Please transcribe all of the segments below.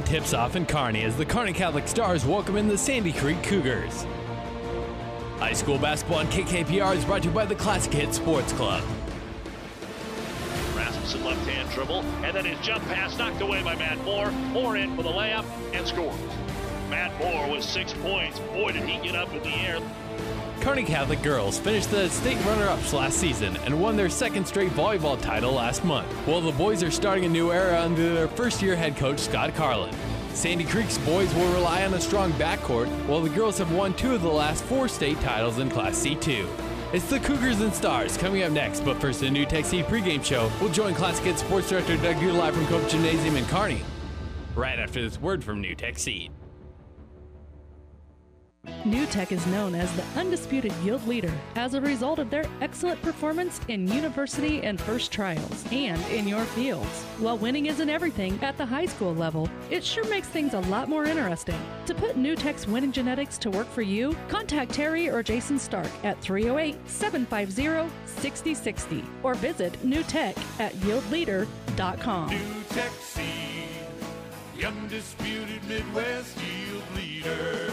tips off in Kearney as the Kearney Catholic Stars welcome in the Sandy Creek Cougars. High school basketball on KKPR is brought to you by the Classic Hit Sports Club. Rasmussen left-hand dribble, and then his jump pass knocked away by Matt Moore. Moore in for the layup and scores. Matt Moore with 6 points. Boy, did he get up in the air. Kearney Catholic girls finished the state runner-ups last season and won their second straight volleyball title last month, while the boys are starting a new era under their first-year head coach Scott Carlin. Sandy Creek's boys will rely on a strong backcourt, while the girls have won 2 of the last 4 state titles in Class C2. It's the Cougars and Stars coming up next, but first the New Tech Seed pregame show. We'll join Classic Hit Sports Director Doug Duda live from Cope Gymnasium in Kearney right after this word from New Tech Seed. New Tech is known as the undisputed yield leader as a result of their excellent performance in university and first trials and in your fields. While winning isn't everything at the high school level, it sure makes things a lot more interesting. To put New Tech's winning genetics to work for you, contact Terry or Jason Stark at 308-750-6060 or visit New Tech at yieldleader.com. New Tech Seed, the undisputed Midwest yield leader.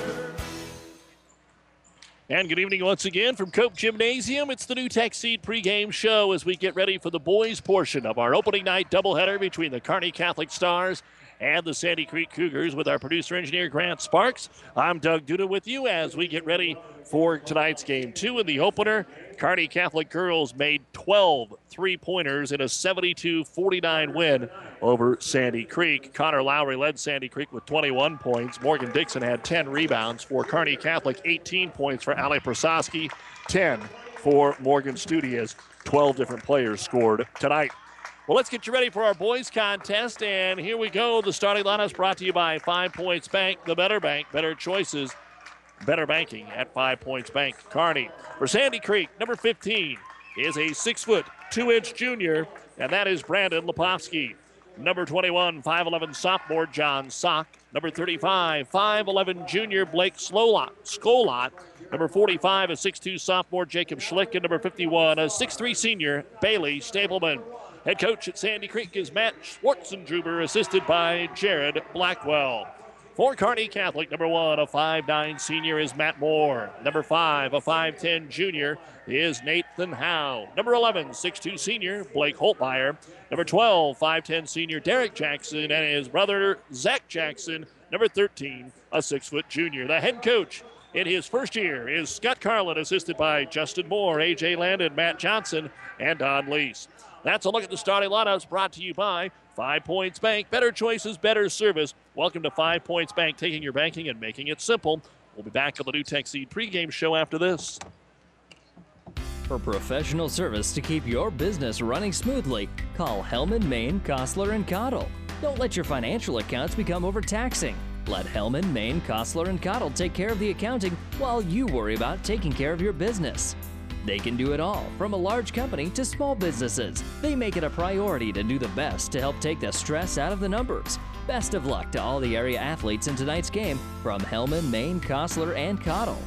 And good evening once again from Cope Gymnasium. It's the New Tech Seed pregame show as we get ready for the boys' portion of our opening night doubleheader between the Kearney Catholic Stars and the Sandy Creek Cougars with our producer-engineer Grant Sparks. I'm Doug Duda with you as we get ready for tonight's game 2 in the opener. Kearney Catholic girls made 12 three-pointers in a 72-49 win over Sandy Creek. Connor Lowry led Sandy Creek with 21 points. Morgan Dixon had 10 rebounds for Kearney Catholic, 18 points for Ali Prososki, 10 for Morgan Studias. 12 different players scored tonight. Well, let's get you ready for our boys contest, and here we go. The starting lineup is brought to you by 5 Points Bank, the better bank, better choices, better banking at 5 Points Bank. Kearney. For Sandy Creek, number 15 is a 6', 2-inch junior, and that is Brandon Lepovsky. Number 21, 5'11 sophomore John Sock. Number 35, 5'11 junior Blake Skolot. Number 45, a 6'2 sophomore Jacob Schlick. And number 51, a 6'3 senior Bailey Stapleman. Head coach at Sandy Creek is Matt Schwartzendruber, assisted by Jared Blackwell. For Kearney Catholic, number 1, a 5'9 senior is Matt Moore. Number 5, a 5'10 junior is Nathan Howe. Number 11, 6'2 senior Blake Holtmeyer. Number 12, 5'10 senior Derek Jackson, and his brother Zach Jackson. Number 13, a 6' junior. The head coach in his first year is Scott Carlin, assisted by Justin Moore, A.J. Landon, Matt Johnson, and Don Leese. That's a look at the starting lineups brought to you by 5 Points Bank. Better choices, better service. Welcome to 5 Points Bank, taking your banking and making it simple. We'll be back on the New Tech Seed pregame show after this. For professional service to keep your business running smoothly, call Hellman, Maine, Kostler, and Cottle. Don't let your financial accounts become overtaxing. Let Hellman, Maine, Kostler, and Cottle take care of the accounting while you worry about taking care of your business. They can do it all, from a large company to small businesses. They make it a priority to do the best to help take the stress out of the numbers. Best of luck to all the area athletes in tonight's game from Hellman, Maine, Kostler, and Cottle.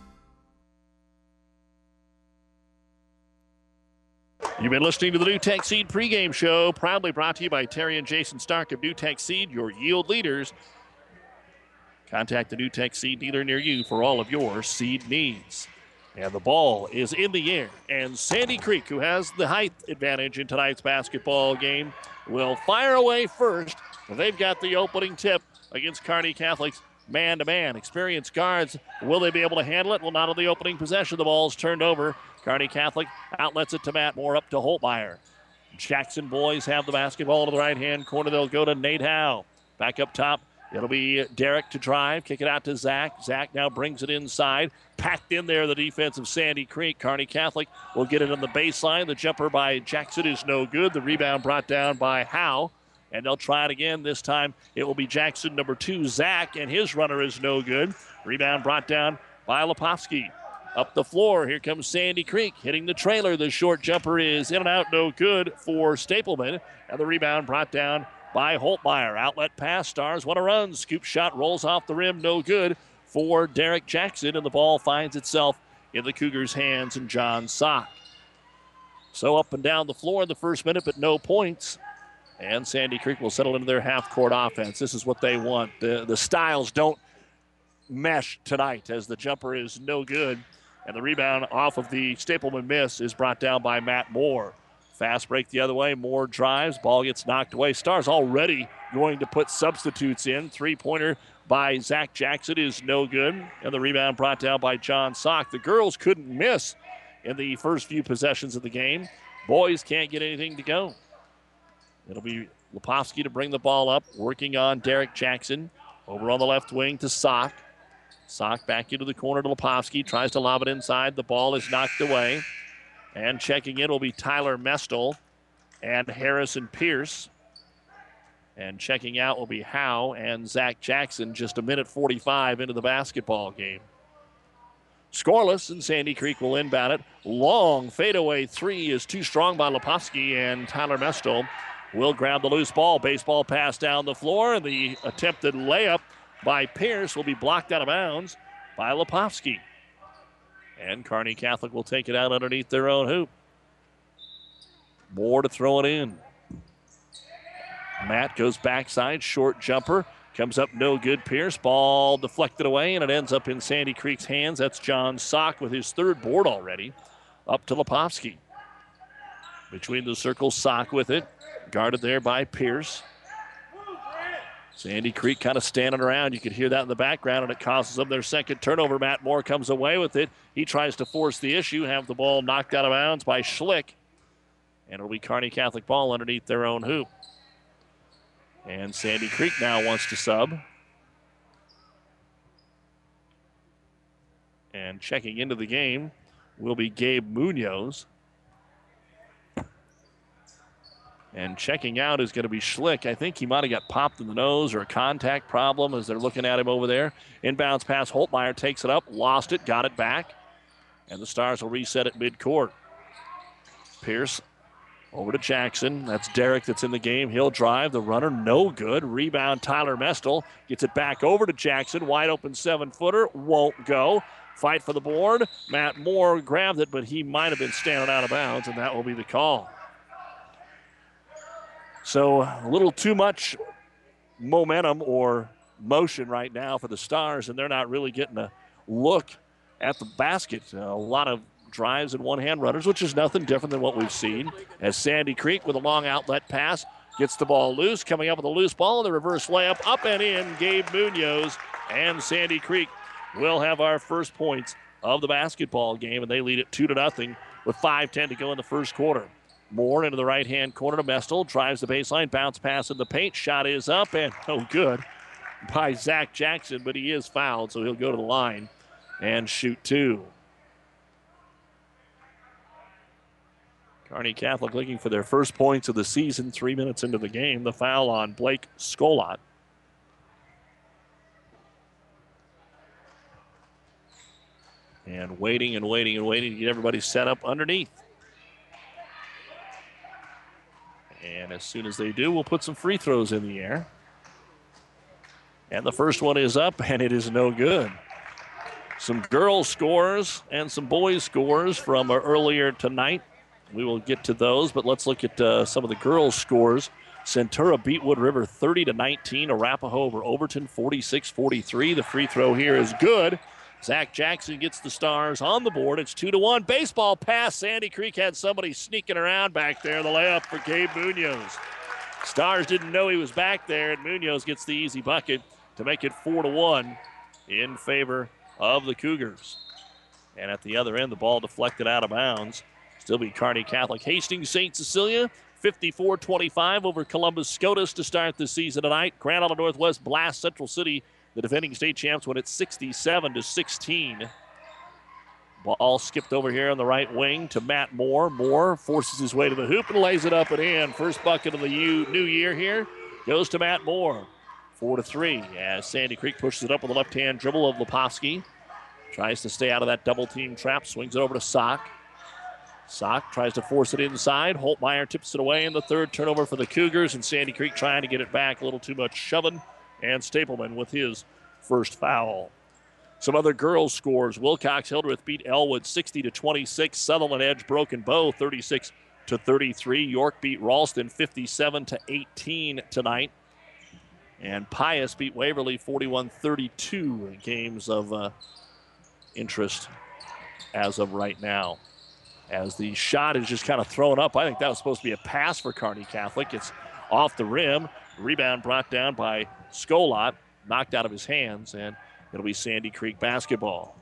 You've been listening to the New Tech Seed pregame show, proudly brought to you by Terry and Jason Stark of New Tech Seed, your yield leaders. Contact the New Tech Seed dealer near you for all of your seed needs. And the ball is in the air. And Sandy Creek, who has the height advantage in tonight's basketball game, will fire away first. They've got the opening tip against Kearney Catholic's man-to-man. Experienced guards, will they be able to handle it? Well, not on the opening possession. The ball's turned over. Kearney Catholic outlets it to Matt Moore, up to Holtmeyer. Jackson boys have the basketball to the right-hand corner. They'll go to Nate Howe. Back up top. It'll be Derek to drive, kick it out to Zach. Zach now brings it inside. Packed in there, the defense of Sandy Creek. Kearney Catholic will get it on the baseline. The jumper by Jackson is no good. The rebound brought down by Howe. And they'll try it again. This time it will be Jackson, number 2, Zach, and his runner is no good. Rebound brought down by Lepovsky. Up the floor, here comes Sandy Creek hitting the trailer. The short jumper is in and out, no good for Stapleman. And the rebound brought down by Holtmeyer. Outlet pass, Stars want to run. Scoop shot rolls off the rim, no good for Derek Jackson. And the ball finds itself in the Cougars' hands and John Sock. So up and down the floor in the first minute, but no points. And Sandy Creek will settle into their half-court offense. This is what they want. The styles don't mesh tonight as the jumper is no good. And the rebound off of the Stapleman miss is brought down by Matt Moore. Fast break the other way. Moore drives. Ball gets knocked away. Stars already going to put substitutes in. Three-pointer by Zach Jackson is no good. And the rebound brought down by John Sock. The girls couldn't miss in the first few possessions of the game. Boys can't get anything to go. It'll be Lepofsky to bring the ball up, working on Derek Jackson. Over on the left wing to Sock. Sock back into the corner to Lepofsky. Tries to lob it inside. The ball is knocked away. And checking in will be Tyler Mestel and Harrison Pierce. And checking out will be Howe and Zach Jackson just a minute 45 into the basketball game. Scoreless, and Sandy Creek will inbound it. Long fadeaway three is too strong by Lepofsky, and Tyler Mestel will grab the loose ball. Baseball pass down the floor, and the attempted layup by Pierce will be blocked out of bounds by Lepofsky. And Kearney Catholic will take it out underneath their own hoop. Moore to throw it in. Matt goes backside, short jumper. Comes up no good. Pierce, ball deflected away, and it ends up in Sandy Creek's hands. That's John Sock with his third board already. Up to Lepofsky. Between the circles, Sock with it. Guarded there by Pierce. Sandy Creek kind of standing around. You could hear that in the background, and it causes them their second turnover. Matt Moore comes away with it. He tries to force the issue, have the ball knocked out of bounds by Schlick. And it'll be Kearney Catholic ball underneath their own hoop. And Sandy Creek now wants to sub. And checking into the game will be Gabe Munoz. And checking out is going to be Schlick. I think he might have got popped in the nose or a contact problem as they're looking at him over there. Inbounds pass, Holtmeyer takes it up, lost it, got it back. And the Stars will reset at midcourt. Pierce over to Jackson. That's Derek that's in the game. He'll drive. The runner, no good. Rebound, Tyler Mestel. Gets it back over to Jackson. Wide open 7-footer. Won't go. Fight for the board. Matt Moore grabbed it, but he might have been standing out of bounds, and that will be the call. So a little too much momentum or motion right now for the Stars, and they're not really getting a look at the basket. A lot of drives and one-hand runners, which is nothing different than what we've seen. As Sandy Creek with a long outlet pass gets the ball loose, coming up with a loose ball, and the reverse layup up and in. Gabe Munoz, and Sandy Creek will have our first points of the basketball game, and they lead it 2-0 with 5:10 to go in the first quarter. Moore into the right-hand corner to Mestel, drives the baseline, bounce pass in the paint, shot is up, and no good by Zach Jackson, but he is fouled, so he'll go to the line and shoot two. Kearney Catholic looking for their first points of the season, 3 minutes into the game. The foul on Blake Skolot. And waiting and waiting and waiting to get everybody set up underneath. And as soon as they do, we'll put some free throws in the air. And the first one is up, and it is no good. Some girls scores and some boys scores from earlier tonight. We will get to those, but let's look at some of the girls' scores. Centura beat Wood River 30-19. Arapahoe over Overton 46-43. The free throw here is good. Zach Jackson gets the Stars on the board. It's 2-1. Baseball pass. Sandy Creek had somebody sneaking around back there. The layup for Gabe Munoz. Stars didn't know he was back there, and Munoz gets the easy bucket to make it 4-1 in favor of the Cougars. And at the other end, the ball deflected out of bounds. Still be Kearney Catholic. Hastings St. Cecilia, 54-25 over Columbus Scotus to start the season tonight. Grand Island Northwest blast Central City. The defending state champs win at 67-16. Ball skipped over here on the right wing to Matt Moore. Moore forces his way to the hoop and lays it up and in. First bucket of the new year here goes to Matt Moore. 4-3 as Sandy Creek pushes it up with the left-hand dribble of Lepofsky. Tries to stay out of that double-team trap. Swings it over to Sock. Sock tries to force it inside. Holtmeyer tips it away in the third turnover for the Cougars, and Sandy Creek trying to get it back. A little too much shoving. And Stapleman with his first foul. Some other girls' scores. Wilcox Hildreth beat Elwood 60-26. Sutherland Edge Broken Bow to 33. York beat Ralston 57 to 18 tonight. And Pius beat Waverly 41-32 in games of interest as of right now. As the shot is just kind of thrown up. I think that was supposed to be a pass for Kearney Catholic. It's off the rim. Rebound brought down by Skolot. Knocked out of his hands, and it'll be Sandy Creek basketball.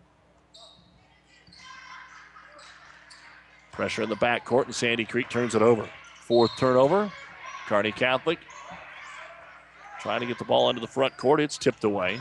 Pressure in the backcourt, and Sandy Creek turns it over. Fourth turnover. Kearney Catholic trying to get the ball into the front court. It's tipped away.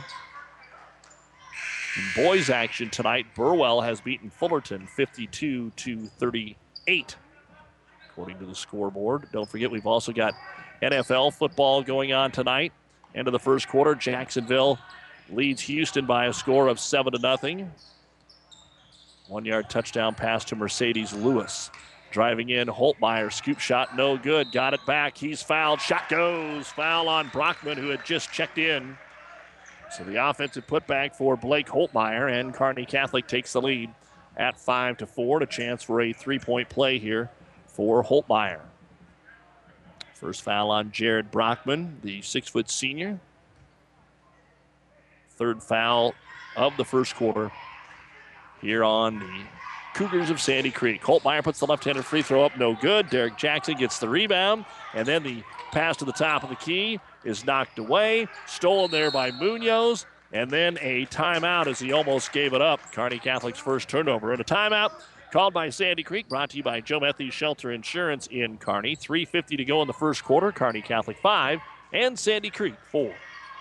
In boys action tonight, Burwell has beaten Fullerton 52-38, according to the scoreboard. Don't forget, we've also got NFL football going on tonight. End of the first quarter, Jacksonville leads Houston by a score of 7-0. 1-yard touchdown pass to Mercedes Lewis. Driving in, Holtmeyer, scoop shot, no good. Got it back, he's fouled, shot goes. Foul on Brockman, who had just checked in. So the offensive putback for Blake Holtmeyer, and Kearney Catholic takes the lead at 5-4. A chance for a three-point play here for Holtmeyer. First foul on Jared Brockman, the 6-foot senior. Third foul of the first quarter here on the Cougars of Sandy Creek. Holtmeyer puts the left-handed free throw up, no good. Derek Jackson gets the rebound, and then the pass to the top of the key is knocked away. Stolen there by Munoz, and then a timeout as he almost gave it up. Kearney Catholic's first turnover. And a timeout called by Sandy Creek, brought to you by Joe Matthews Shelter Insurance in Kearney. 3:50 to go in the first quarter. Kearney Catholic 5 and Sandy Creek 4.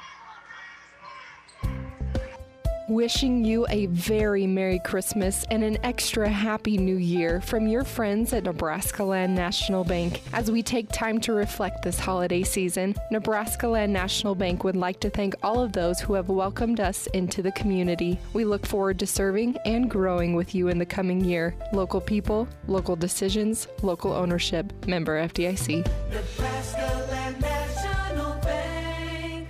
Wishing you a very Merry Christmas and an extra Happy New Year from your friends at Nebraska Land National Bank. As we take time to reflect this holiday season, Nebraska Land National Bank would like to thank all of those who have welcomed us into the community. We look forward to serving and growing with you in the coming year. Local people, local decisions, local ownership. Member FDIC. Nebraska Land National Bank.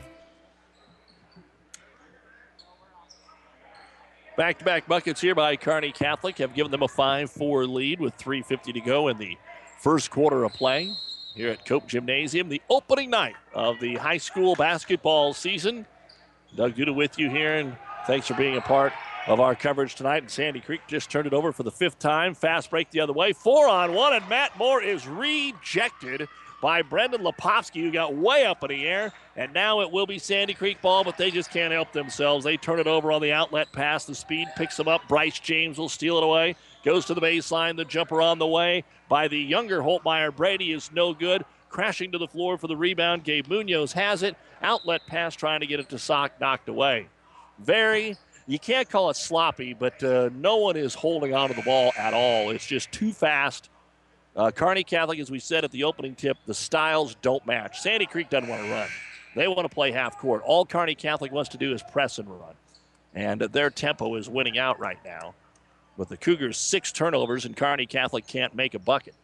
Back-to-back buckets here by Kearney Catholic have given them a 5-4 lead with 3:50 to go in the first quarter of play here at Cope Gymnasium, the opening night of the high school basketball season. Doug Duda with you here, and thanks for being a part of our coverage tonight. And Sandy Creek just turned it over for the 5th time. Fast break the other way. 4-on-1, and Matt Moore is rejected by Brendan Lepovsky, who got way up in the air. And now it will be Sandy Creek ball, but they just can't help themselves. They turn it over on the outlet pass. The speed picks them up. Bryce James will steal it away. Goes to the baseline. The jumper on the way by the younger Holtmeyer. Brady is no good. Crashing to the floor for the rebound. Gabe Munoz has it. Outlet pass trying to get it to Sock. Knocked away. You can't call it sloppy, but no one is holding on to the ball at all. It's just too fast. Kearney Catholic, as we said at the opening tip, the styles don't match. Sandy Creek doesn't want to run. They want to play half court. All Kearney Catholic wants to do is press and run. And their tempo is winning out right now. With the Cougars 6 turnovers, and Kearney Catholic can't make a bucket.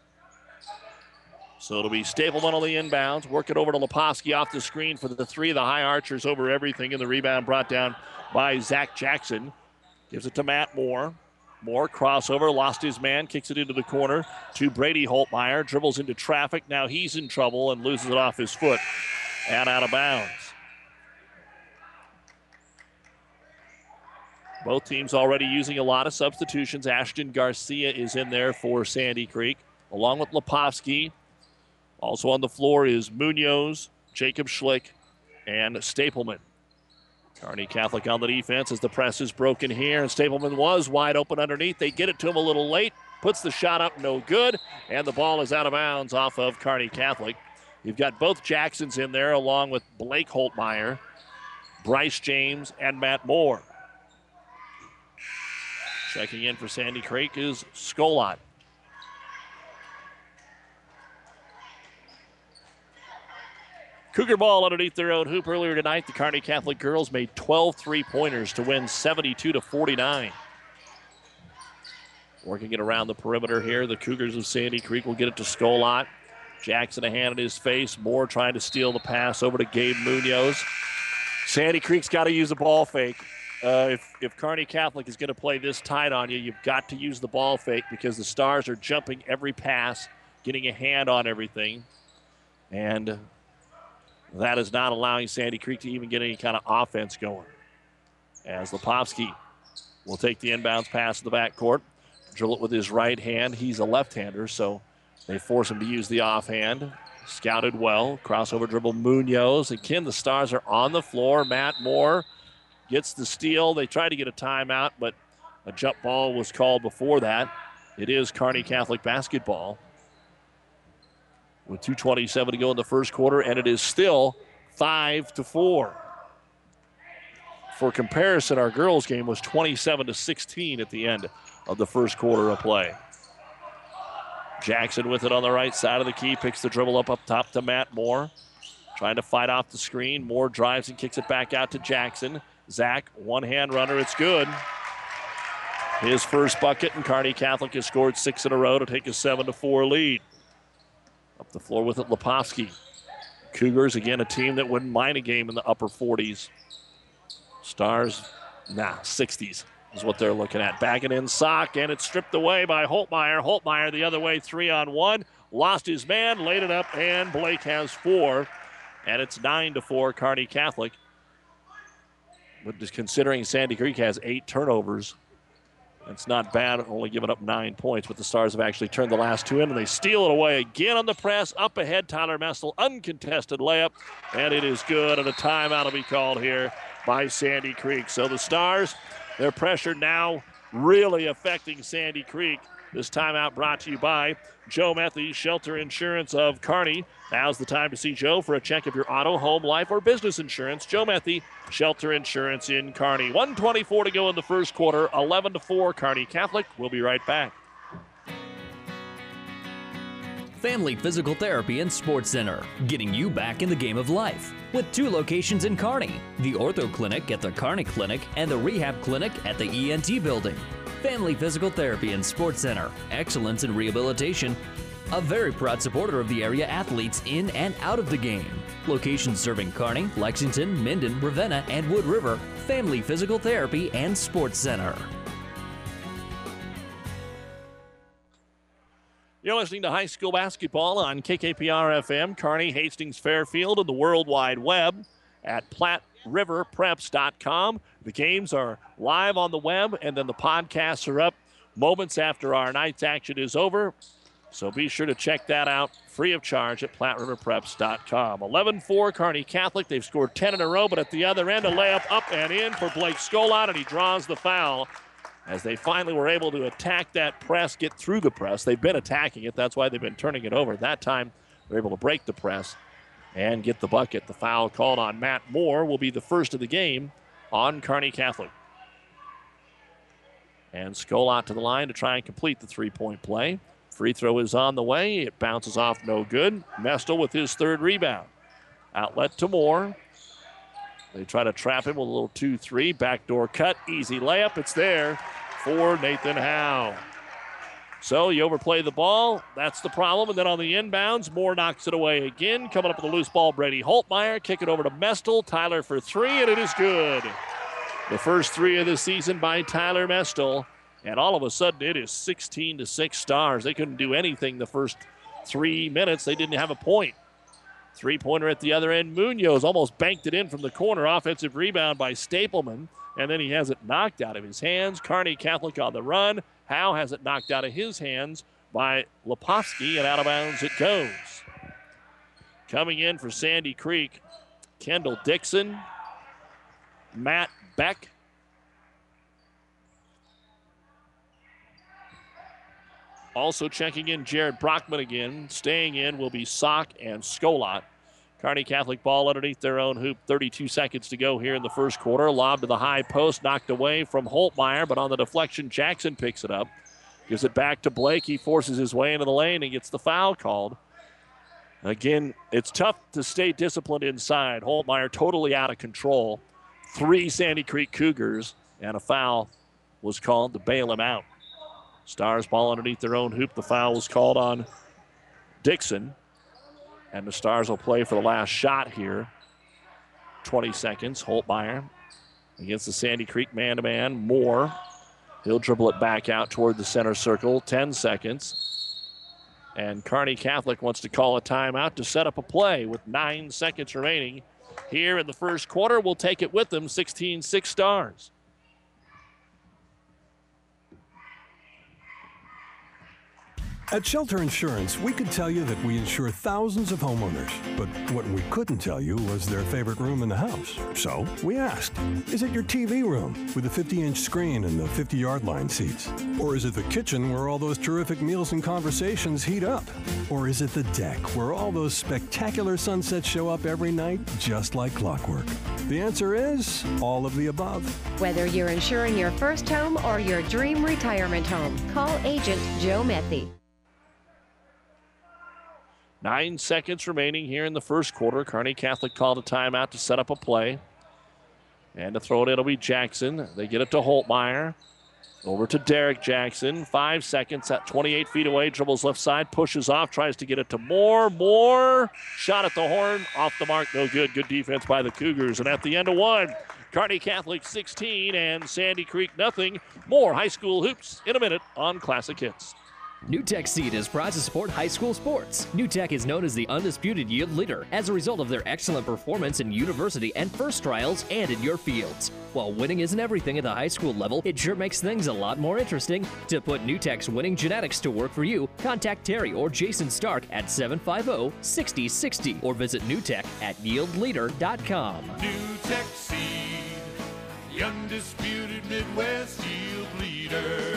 So it'll be Stapleman on the inbounds. Work it over to Lepovsky off the screen for the three. The high archers over everything, and the rebound brought down by Zach Jackson. Gives it to Matt Moore. Moore crossover, lost his man, kicks it into the corner to Brady Holtmeyer. Dribbles into traffic. Now he's in trouble and loses it off his foot and out of bounds. Both teams already using a lot of substitutions. Ashton Garcia is in there for Sandy Creek, along with Lepovsky. Also on the floor is Munoz, Jacob Schlick, and Stapleman. Kearney Catholic on the defense as the press is broken here, and Stapleman was wide open underneath. They get it to him a little late, puts the shot up, no good, and the ball is out of bounds off of Kearney Catholic. You've got both Jacksons in there along with Blake Holtmeyer, Bryce James, and Matt Moore. Checking in for Sandy Creek is Skolot. Cougar ball underneath their own hoop earlier tonight. The Kearney Catholic girls made 12 three-pointers to win 72-49. Working it around the perimeter here. The Cougars of Sandy Creek will get it to Skolot. Jackson a hand in his face. Moore trying to steal the pass over to Gabe Munoz. Sandy Creek's got to use a ball fake. if Kearney Catholic is going to play this tight on you, you've got to use the ball fake because the Stars are jumping every pass, getting a hand on everything. And that is not allowing Sandy Creek to even get any kind of offense going. As Lepofsky will take the inbounds pass to the backcourt, dribble it with his right hand. He's a left-hander, so they force him to use the offhand. Scouted well. Crossover dribble Munoz. Again, the Stars are on the floor. Matt Moore gets the steal. They tried to get a timeout, but a jump ball was called before that. It is Kearney Catholic basketball with 2:27 to go in the first quarter, and it is still 5-4. For comparison, our girls' game was 27-16 at the end of the first quarter of play. Jackson with it on the right side of the key, picks the dribble up top to Matt Moore. Trying to fight off the screen. Moore drives and kicks it back out to Jackson. Zach, one-hand runner, it's good. His first bucket, and Kearney Catholic has scored 6 in a row to take a 7-4 lead. Up the floor with it, Lepofsky. Cougars, again, a team that wouldn't mind a game in the upper 40s. Stars, 60s is what they're looking at. Backing in Sock, and it's stripped away by Holtmeyer. Holtmeyer the other way, 3-on-1. Lost his man, laid it up, and Blake has 4. And it's 9-4 Kearney Catholic. But just considering Sandy Creek has 8 turnovers, it's not bad, only giving up 9 points, but the Stars have actually turned the last 2 in, and they steal it away again on the press. Up ahead, Tyler Mestel, uncontested layup, and it is good, and a timeout will be called here by Sandy Creek. So the Stars, their pressure now really affecting Sandy Creek. This timeout brought to you by Joe Methy, Shelter Insurance of Kearney. Now's the time to see Joe for a check of your auto, home, life, or business insurance. Joe Methy, Shelter Insurance in Kearney. 1:24 to go in the first quarter, 11-4 Kearney Catholic. We'll be right back. Family Physical Therapy and Sports Center, getting you back in the game of life. With 2 locations in Kearney, the Ortho Clinic at the Kearney Clinic and the Rehab Clinic at the ENT Building. Family Physical Therapy and Sports Center, excellence in rehabilitation, a very proud supporter of the area athletes in and out of the game. Locations serving Kearney, Lexington, Minden, Ravenna, and Wood River. Family Physical Therapy and Sports Center. You're listening to high school basketball on KKPR-FM, Kearney, Hastings, Fairfield, and the World Wide Web at PlatteRiverPreps.com. The games are live on the web, and then the podcasts are up moments after our night's action is over. So be sure to check that out free of charge at PlatteRiverPreps.com. 11-4 Kearney Catholic. They've scored 10 in a row, but at the other end, a layup up and in for Blake Skolot, and he draws the foul. As they finally were able to attack that press, get through the press. They've been attacking it. That's why they've been turning it over. That time, they're able to break the press and get the bucket. The foul called on Matt Moore will be the first of the game on Kearney Catholic. And Skolot to the line to try and complete the three-point play. Free throw is on the way. It bounces off, no good. Mestel with his 3rd rebound. Outlet to Moore. They try to trap him with a little 2-3. Backdoor cut, easy layup. It's there for Nathan Howe. So you overplay the ball. That's the problem. And then on the inbounds, Moore knocks it away again. Coming up with a loose ball, Brady Holtmeyer. Kick it over to Mestel. Tyler for 3, and it is good. The first 3 of the season by Tyler Mestel. And all of a sudden, it is 16-6 Stars. They couldn't do anything the first 3 minutes. They didn't have a point. 3-pointer at the other end. Munoz almost banked it in from the corner. Offensive rebound by Stapleman. And then he has it knocked out of his hands. Kearney Catholic on the run. Howe has it knocked out of his hands by Lepofsky, and out of bounds it goes. Coming in for Sandy Creek, Kendall Dixon, Matt Beck, also checking in Jared Brockman again. Staying in will be Sock and Skolot. Kearney Catholic ball underneath their own hoop. 32 seconds to go here in the first quarter. Lob to the high post, knocked away from Holtmeyer, but on the deflection, Jackson picks it up. Gives it back to Blake. He forces his way into the lane and gets the foul called. Again, it's tough to stay disciplined inside. Holtmeyer totally out of control. 3 Sandy Creek Cougars, and a foul was called to bail him out. Stars ball underneath their own hoop. The foul was called on Dixon. And the Stars will play for the last shot here. 20 seconds. Holtmeyer against the Sandy Creek man-to-man. Moore. He'll dribble it back out toward the center circle. 10 seconds. And Kearney Catholic wants to call a timeout to set up a play with 9 seconds remaining here in the first quarter. We'll take it with them, 16-6 Stars. At Shelter Insurance, we could tell you that we insure thousands of homeowners, but what we couldn't tell you was their favorite room in the house. So we asked, is it your TV room with the 50-inch screen and the 50-yard line seats? Or is it the kitchen where all those terrific meals and conversations heat up? Or is it the deck where all those spectacular sunsets show up every night just like clockwork? The answer is all of the above. Whether you're insuring your first home or your dream retirement home, call Agent Joe Methy. 9 seconds remaining here in the first quarter. Kearney Catholic called a timeout to set up a play. And to throw it in will be Jackson. They get it to Holtmeyer. Over to Derek Jackson. 5 seconds at 28 feet away. Dribbles left side. Pushes off. Tries to get it to Moore. Moore. Shot at the horn. Off the mark. No good. Good defense by the Cougars. And at the end of one, Kearney Catholic 16 and Sandy Creek nothing. More high school hoops in a minute on Classic Hits. NewTek Seed is proud to support high school sports. NewTek is known as the undisputed yield leader as a result of their excellent performance in university and first trials and in your fields. While winning isn't everything at the high school level, it sure makes things a lot more interesting. To put NewTek's winning genetics to work for you, contact Terry or Jason Stark at 750-6060 or visit NewTek at yieldleader.com. NewTek Seed, the undisputed Midwest yield leader.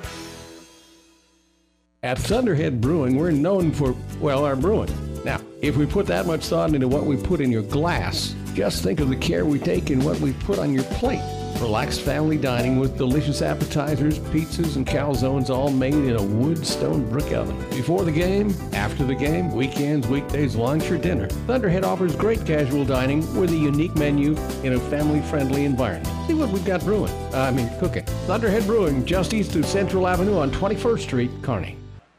At Thunderhead Brewing, we're known for, well, our brewing. Now, if we put that much thought into what we put in your glass, just think of the care we take in what we put on your plate. Relaxed family dining with delicious appetizers, pizzas, and calzones all made in a wood stone brick oven. Before the game, after the game, weekends, weekdays, lunch, or dinner, Thunderhead offers great casual dining with a unique menu in a family-friendly environment. See what we've got cooking. Thunderhead Brewing, just east of Central Avenue on 21st Street, Kearney.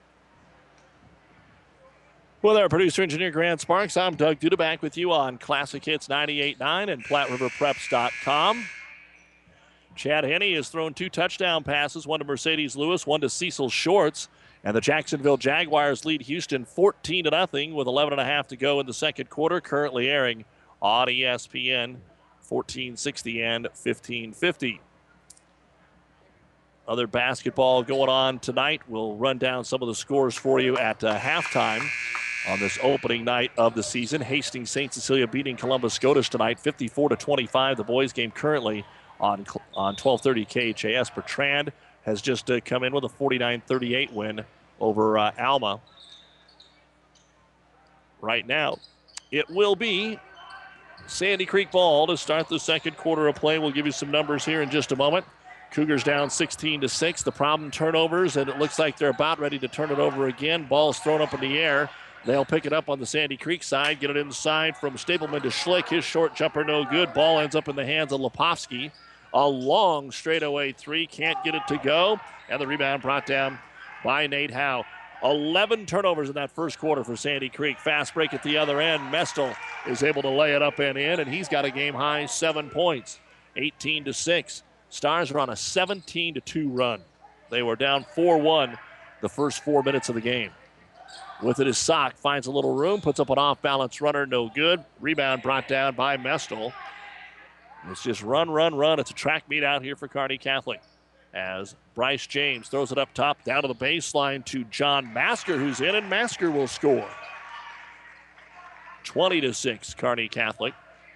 With our producer engineer Grant Sparks, I'm Doug Duda back with you on Classic Hits 98.9 and PlatteRiverPreps.com. Chad Henne has thrown 2 touchdown passes, one to Mercedes Lewis, one to Cecil Shorts. And the Jacksonville Jaguars lead Houston 14-0 with 11.5 to go in the second quarter. Currently airing on ESPN 1460 and 1550. Other basketball going on tonight. We'll run down some of the scores for you at halftime on this opening night of the season. Hastings St. Cecilia beating Columbus Scotus tonight, 54-25. The boys game currently on 1230 KHAS. Bertrand has just come in with a 49-38 win over Alma. Right now, it will be Sandy Creek ball to start the second quarter of play. We'll give you some numbers here in just a moment. Cougars down 16-6. The problem, turnovers, and it looks like they're about ready to turn it over again. Ball's thrown up in the air. They'll pick it up on the Sandy Creek side, get it inside from Stapleman to Schlick. His short jumper no good. Ball ends up in the hands of Lepovsky. A long straightaway three, can't get it to go. And the rebound brought down by Nate Howe. 11 turnovers in that first quarter for Sandy Creek. Fast break at the other end. Mestel is able to lay it up and in, and he's got a game-high 7 points, 18-6. Stars are on a 17-2 run. They were down 4-1 the first 4 minutes of the game. With it is Sock, finds a little room, puts up an off-balance runner, no good. Rebound brought down by Mestel. It's just run. It's a track meet out here for Kearney Catholic. As Bryce James throws it up top, down to the baseline to John Masker, who's in, and Masker will score. 20-6, Kearney Catholic.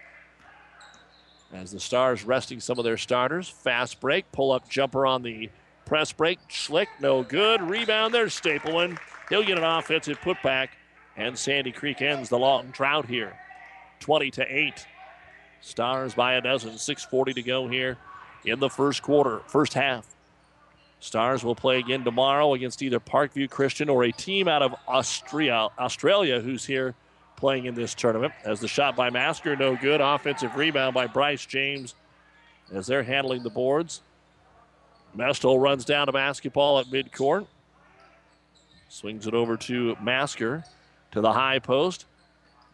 As the Stars resting some of their starters. Fast break, pull-up jumper on the press break. Schlick, no good. Rebound, there's Stapleman. He'll get an offensive putback, and Sandy Creek ends the long drought here. 20-8. Stars by a dozen. 6:40 to go here in the first half. Stars will play again tomorrow against either Parkview Christian or a team out of Australia who's here playing in this tournament. As the shot by Masker, no good. Offensive rebound by Bryce James as they're handling the boards. Mestel runs down to basketball at midcourt. Swings it over to Masker to the high post.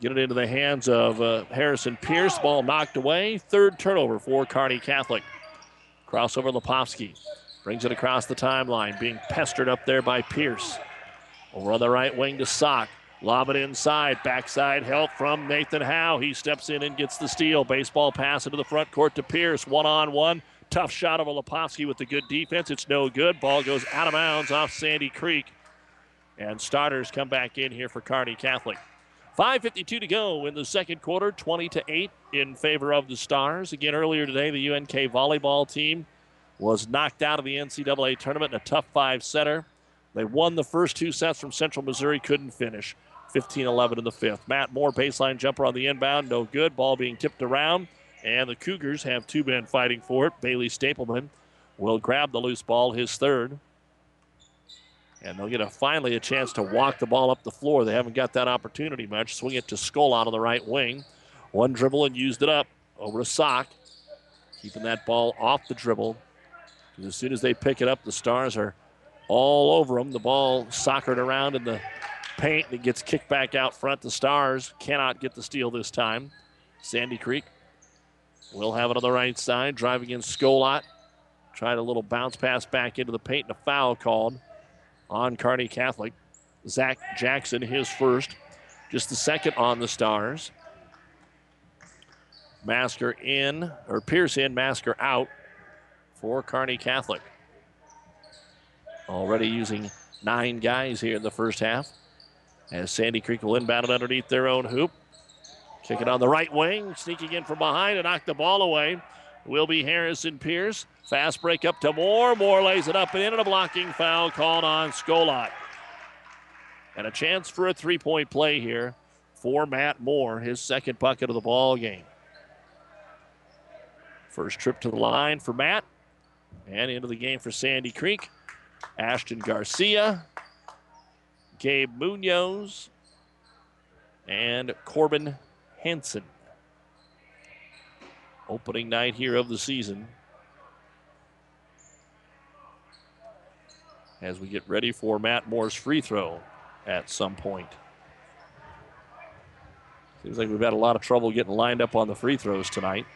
get it into the hands of Harrison Pierce. Ball knocked away. Third turnover for Kearney Catholic. Crossover Lepovsky brings it across the timeline, being pestered up there by Pierce. Over on the right wing to Sock. Lob it inside. Backside help from Nathan Howe. He steps in and gets the steal. Baseball pass into the front court to Pierce. One-on-one. Tough shot of Lepovsky with the good defense. It's no good. Ball goes out of bounds off Sandy Creek. And starters come back in here for Kearney Catholic. 5:52 to go in the second quarter, 20-8 in favor of the Stars. Again, earlier today, the UNK volleyball team was knocked out of the NCAA tournament in a tough 5-setter. They won the first 2 sets from Central Missouri, couldn't finish. 15-11 in the fifth. Matt Moore, baseline jumper on the inbound, no good. Ball being tipped around, and the Cougars have 2 men fighting for it. Bailey Stapleman will grab the loose ball, his third. And they'll get finally a chance to walk the ball up the floor. They haven't got that opportunity much. Swing it to Skolot on the right wing. One dribble and used it up. Over to Sock. Keeping that ball off the dribble. As soon as they pick it up, the Stars are all over them. The ball soccered around in the paint. And it gets kicked back out front. The Stars cannot get the steal this time. Sandy Creek will have it on the right side. Driving in Skolot. Tried a little bounce pass back into the paint and a foul called on Kearney Catholic. Zach Jackson, his first. Just the second on the Stars. Masker in, or Pierce in, Masker out for Kearney Catholic. Already using 9 guys here in the first half. As Sandy Creek will inbound it underneath their own hoop. Kick it on the right wing, sneaking in from behind and knock the ball away. Will be Harrison Pierce. Fast break up to Moore. Moore lays it up and in, and a blocking foul called on Skolot. And a chance for a 3-point play here for Matt Moore, his second bucket of the ball game. First trip to the line for Matt. And into the game for Sandy Creek. Ashton Garcia, Gabe Munoz, and Corbin Hansen. Opening night here of the season. As we get ready for Matt Moore's free throw at some point. Seems like we've had a lot of trouble getting lined up on the free throws tonight.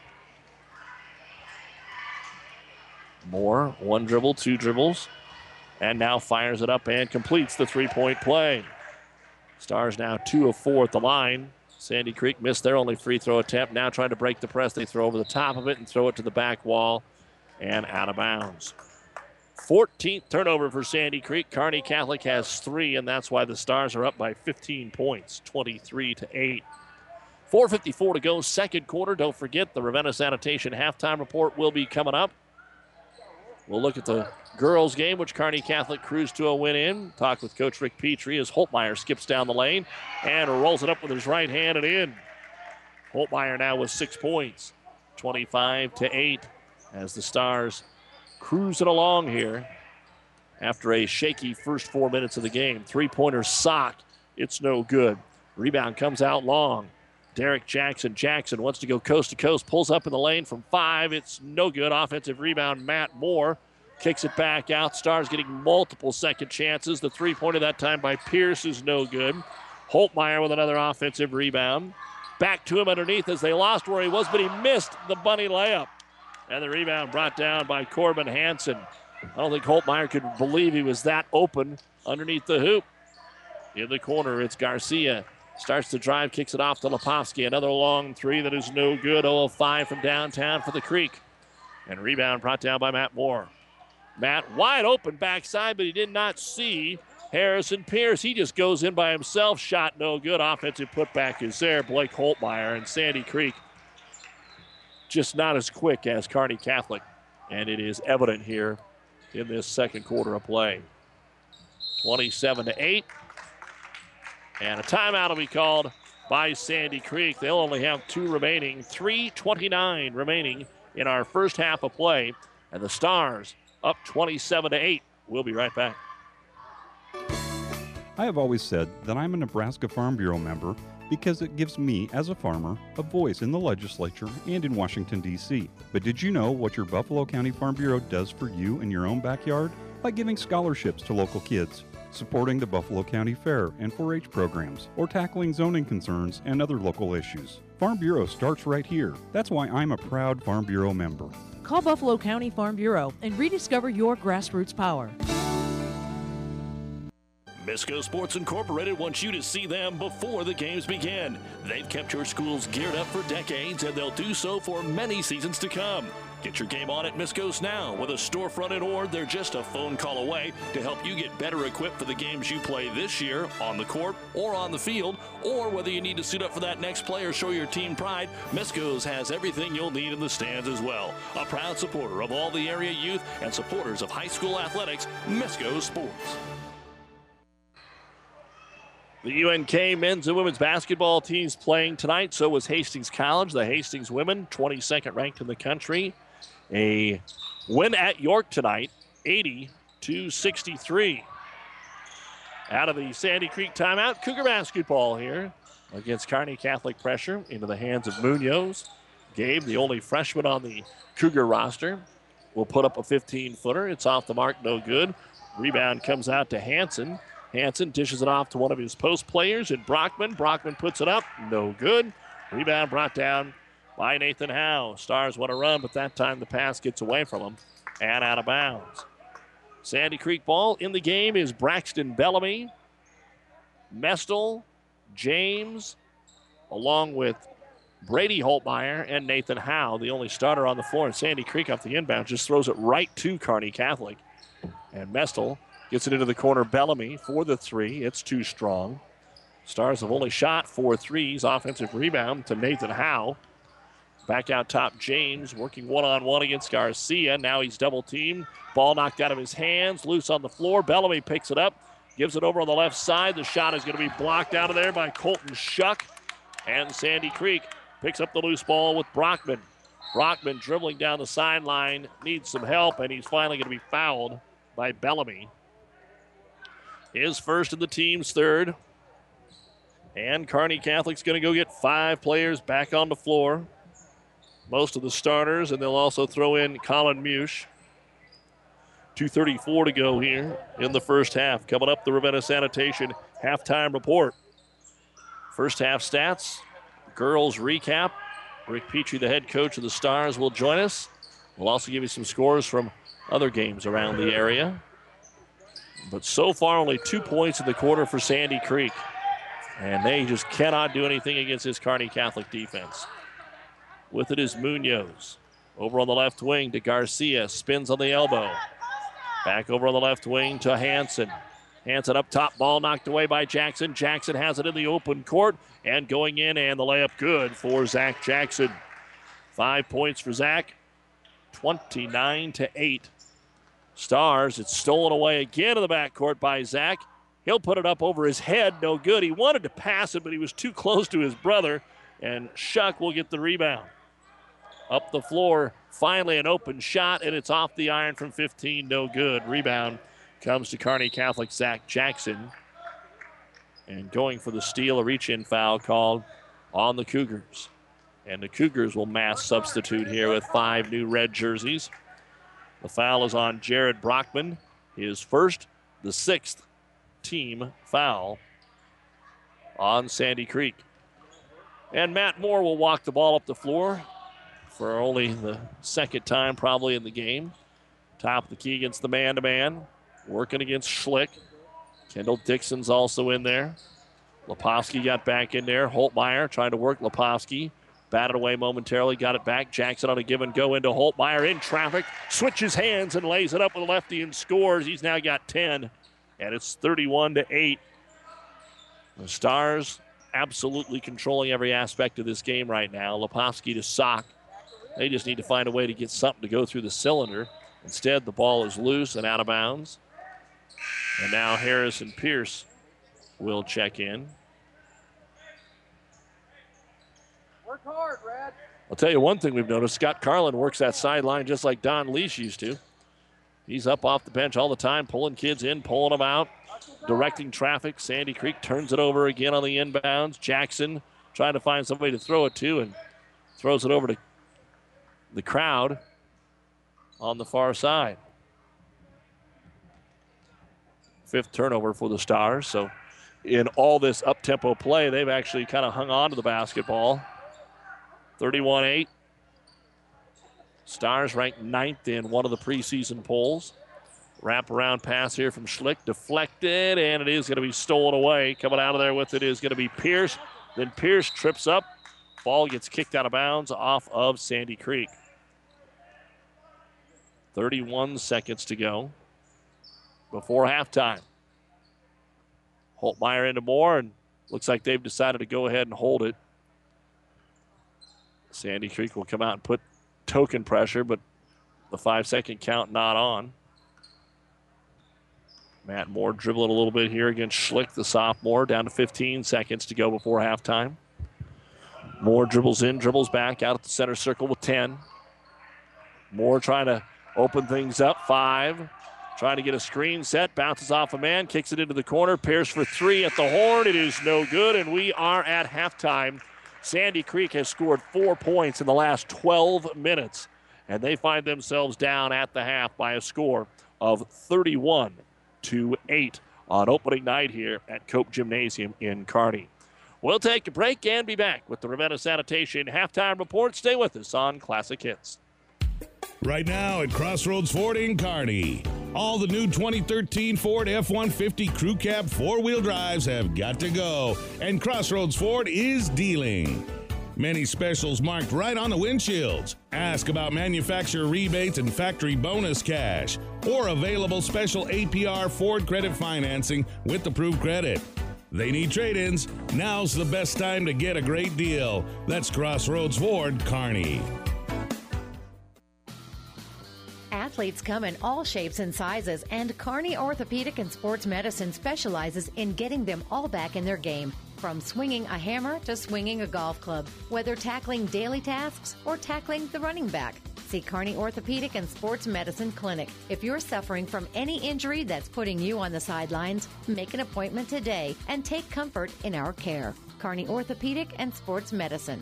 Moore, 1 dribble, 2 dribbles, and now fires it up and completes the 3-point play. Stars now 2 of 4 at the line. Sandy Creek missed their only free throw attempt. Now trying to break the press. They throw over the top of it and throw it to the back wall and out of bounds. 14th turnover for Sandy Creek. Kearney Catholic has 3, and that's why the Stars are up by 15 points, 23-8. 4:54 to go, second quarter. Don't forget the Ravenna Sanitation halftime report will be coming up. We'll look at the girls' game, which Kearney Catholic cruised to a win in. Talk with Coach Rick Petrie as Holtmeyer skips down the lane and rolls it up with his right hand and in. Holtmeyer now with 6 points, 25-8, as the Stars cruise it along here after a shaky first 4 minutes of the game. 3-pointer Sock, it's no good. Rebound comes out long. Derek Jackson wants to go coast to coast, pulls up in the lane from 5. It's no good. Offensive rebound, Matt Moore kicks it back out. Stars getting multiple second chances. The 3-pointer that time by Pierce is no good. Holtmeyer with another offensive rebound. Back to him underneath as they lost where he was, but he missed the bunny layup. And the rebound brought down by Corbin Hansen. I don't think Holtmeyer could believe he was that open underneath the hoop. In the corner, it's Garcia. Starts to drive, kicks it off to Lepovsky. Another long 3 that is no good. 0 of 5 from downtown for the Creek. And rebound brought down by Matt Moore. Matt wide open backside, but he did not see Harrison Pierce. He just goes in by himself. Shot no good. Offensive putback is there. Blake Holtmeyer and Sandy Creek just not as quick as Kearney Catholic. And it is evident here in this second quarter of play. 27-8. And a timeout will be called by Sandy Creek. They'll only have 2 remaining. 3:29 remaining in our first half of play. And the Stars up 27-8. We'll be right back. I have always said that I'm a Nebraska Farm Bureau member because it gives me, as a farmer, a voice in the legislature and in Washington, D.C. But did you know what your Buffalo County Farm Bureau does for you in your own backyard? By giving scholarships to local kids. supporting the Buffalo County Fair and 4-H programs, or tackling zoning concerns and other local issues. Farm Bureau starts right here. That's why I'm a proud Farm Bureau member. Call Buffalo County Farm Bureau and rediscover your grassroots power. Misco Sports Incorporated wants you to see them before the games begin. They've kept your schools geared up for decades, and they'll do so for many seasons to come. Get your game on at Misco's now. With a storefront in Ord, they're just a phone call away to help you get better equipped for the games you play this year on the court or on the field, or whether you need to suit up for that next play or show your team pride. Misco's has everything you'll need in the stands as well. A proud supporter of all the area youth and supporters of high school athletics, Misco Sports. The UNK men's and women's basketball teams playing tonight. So was Hastings College. The Hastings women, 22nd ranked in the country. A win at York tonight, 80-63. Out of the Sandy Creek timeout, Cougar basketball here against Kearney Catholic pressure into the hands of Munoz. Gabe, the only freshman on the Cougar roster, will put up a 15-footer. It's off the mark, no good. Rebound comes out to Hansen. Hansen dishes it off to one of his post players in Brockman. Brockman puts it up. No good. Rebound brought down by Nathan Howe. Stars want to run, but that time the pass gets away from him and out of bounds. Sandy Creek ball in the game is Braxton Bellamy, Mestel, James, along with Brady Holtmeyer and Nathan Howe, the only starter on the floor. And Sandy Creek off the inbound just throws it right to Kearney Catholic. And Mestel gets it into the corner. Bellamy for the three. It's too strong. Stars have only shot 4 threes. Offensive rebound to Nathan Howe. Back out top, James working one-on-one against Garcia. Now he's double-teamed. Ball knocked out of his hands. Loose on the floor. Bellamy picks it up. Gives it over on the left side. The shot is going to be blocked out of there by Colton Shuck. And Sandy Creek picks up the loose ball with Brockman. Brockman dribbling down the sideline. Needs some help, and he's finally going to be fouled by Bellamy. His first and the team's third. And Kearney Catholic's going to go get 5 players back on the floor. Most of the starters, and they'll also throw in Colin Mush. 2:34 to go here in the first half. Coming up, the Ravenna Sanitation halftime report. First half stats, girls recap. Rick Petrie, the head coach of the Stars, will join us. We'll also give you some scores from other games around the area. But so far, only 2 points in the quarter for Sandy Creek. And they just cannot do anything against this Kearney Catholic defense. With it is Munoz. Over on the left wing to Garcia. Spins on the elbow. Back over on the left wing to Hansen. Hansen up top. Ball knocked away by Jackson. Jackson has it in the open court. And going in, and the layup good for Zach Jackson. 5 points for Zach. 29-8. Stars, it's stolen away again in the backcourt by Zach. He'll put it up over his head. No good. He wanted to pass it, but he was too close to his brother. And Shuck will get the rebound. Up the floor, finally an open shot, and it's off the iron from 15. No good. Rebound comes to Kearney Catholic, Zach Jackson. And going for the steal, a reach-in foul called on the Cougars. And the Cougars will mass substitute here with 5 new red jerseys. The foul is on Jared Brockman. His first, the 6th team foul on Sandy Creek. And Matt Moore will walk the ball up the floor for only the second time probably in the game. Top of the key against the man-to-man. Working against Schlick. Kendall Dixon's also in there. Leposki got back in there. Holtmeyer trying to work Leposki. Batted away momentarily, got it back. Jackson on a give and go into Holtmeyer in traffic. Switches hands and lays it up with a lefty and scores. He's now got 10, and it's 31-8. The Stars absolutely controlling every aspect of this game right now. Leposki to Sock. They just need to find a way to get something to go through the cylinder. Instead, the ball is loose and out of bounds. And now Harrison Pierce will check in. Work hard, Brad. I'll tell you one thing we've noticed. Scott Carlin works that sideline just like Don Leash used to. He's up off the bench all the time, pulling kids in, pulling them out, directing traffic. Sandy Creek turns it over again on the inbounds. Jackson trying to find somebody to throw it to and throws it over to the crowd on the far side. fifth turnover for the Stars. So in all this up-tempo play, they've actually kind of hung on to the basketball. 31-8. Stars ranked 9th in one of the preseason polls. Wrap-around pass here from Schlick, deflected, and it is going to be stolen away. Coming out of there with it is going to be Pierce. Then Pierce trips up. Ball gets kicked out of bounds off of Sandy Creek. 31 seconds to go before halftime. Holtmeyer into Moore, and looks like they've decided to go ahead and hold it. Sandy Creek will come out and put token pressure, but the 5-second count not on. Matt Moore dribbling a little bit here against Schlick, the sophomore, down to 15 seconds to go before halftime. Moore dribbles in, dribbles back out at the center circle with 10. Moore trying to open things up, 5. Trying to get a screen set, bounces off a man, kicks it into the corner. Pierce for 3 at the horn. It is no good, and we are at halftime. Sandy Creek has scored 4 points in the last 12 minutes, and they find themselves down at the half by a score of 31-8 on opening night here at Cope Gymnasium in Kearney. We'll take a break and be back with the Ravenna Sanitation halftime report. Stay with us on Classic Hits. Right now at Crossroads Ford in Kearney, all the new 2013 Ford F-150 Crew Cab 4-wheel drives have got to go, and Crossroads Ford is dealing. Many specials marked right on the windshields. Ask about manufacturer rebates and factory bonus cash, or available special APR Ford credit financing with approved credit. They need trade-ins. Now's the best time to get a great deal. That's Crossroads Ford, Kearney. Athletes come in all shapes and sizes, and Kearney Orthopedic and Sports Medicine specializes in getting them all back in their game. From swinging a hammer to swinging a golf club, whether tackling daily tasks or tackling the running back. See Kearney Orthopedic and Sports Medicine Clinic. If you're suffering from any injury that's putting you on the sidelines, make an appointment today and take comfort in our care. Kearney Orthopedic and Sports Medicine.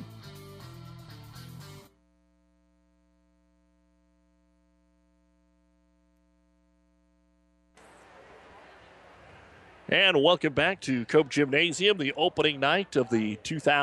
And welcome back to Cope Gymnasium, the opening night of the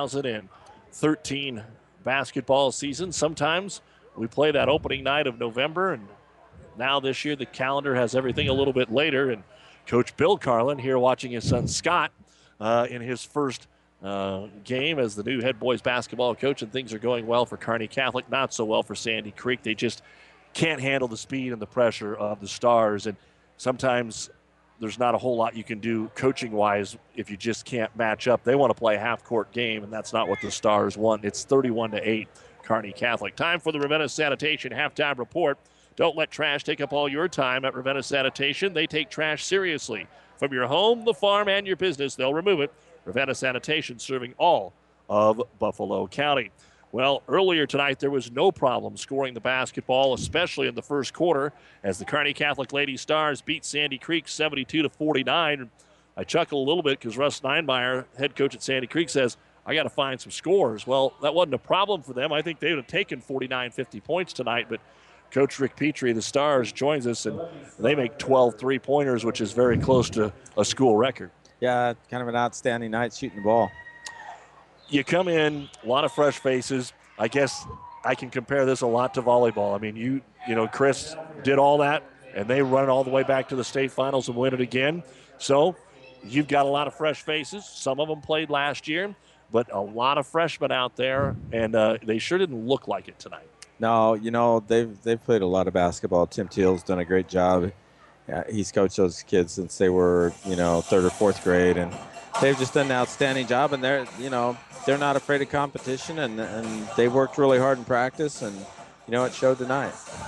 2013 basketball season. Sometimes we play that opening night of November, and now this year the calendar has everything a little bit later. And Coach Bill Carlin here watching his son Scott in his first game as the new head boys basketball coach, and things are going well for Kearney Catholic, not so well for Sandy Creek. They just can't handle the speed and the pressure of the Stars, and sometimes there's not a whole lot you can do coaching-wise if you just can't match up. They want to play a half-court game, and that's not what the Stars want. It's 31-8, Kearney Catholic. Time for the Ravenna Sanitation halftime report. Don't let trash take up all your time at Ravenna Sanitation. They take trash seriously. From your home, the farm, and your business, they'll remove it. Ravenna Sanitation serving all of Buffalo County. Well, earlier tonight, there was no problem scoring the basketball, especially in the first quarter, as the Kearney Catholic Lady Stars beat Sandy Creek 72-49. I chuckle a little bit because Russ Steinmeier, head coach at Sandy Creek, says, I got to find some scores. Well, that wasn't a problem for them. I think they would have taken 49, 50 points tonight, but Coach Rick Petrie, the Stars, joins us, and they make 12 three-pointers, which is very close to a school record. Yeah, kind of an outstanding night shooting the ball. You come in, a lot of fresh faces. I guess I can compare this a lot to volleyball. I mean, you know, Chris did all that, and they run it all the way back to the state finals and win it again. So you've got a lot of fresh faces. Some of them played last year, but a lot of freshmen out there, and they sure didn't look like it tonight. No, you know, they've played a lot of basketball. Tim Teal's done a great job. He's coached those kids since they were, you know, 3rd or 4th grade, and they've just done an outstanding job, and they're not afraid of competition, and they worked really hard in practice, and, you know, it showed tonight.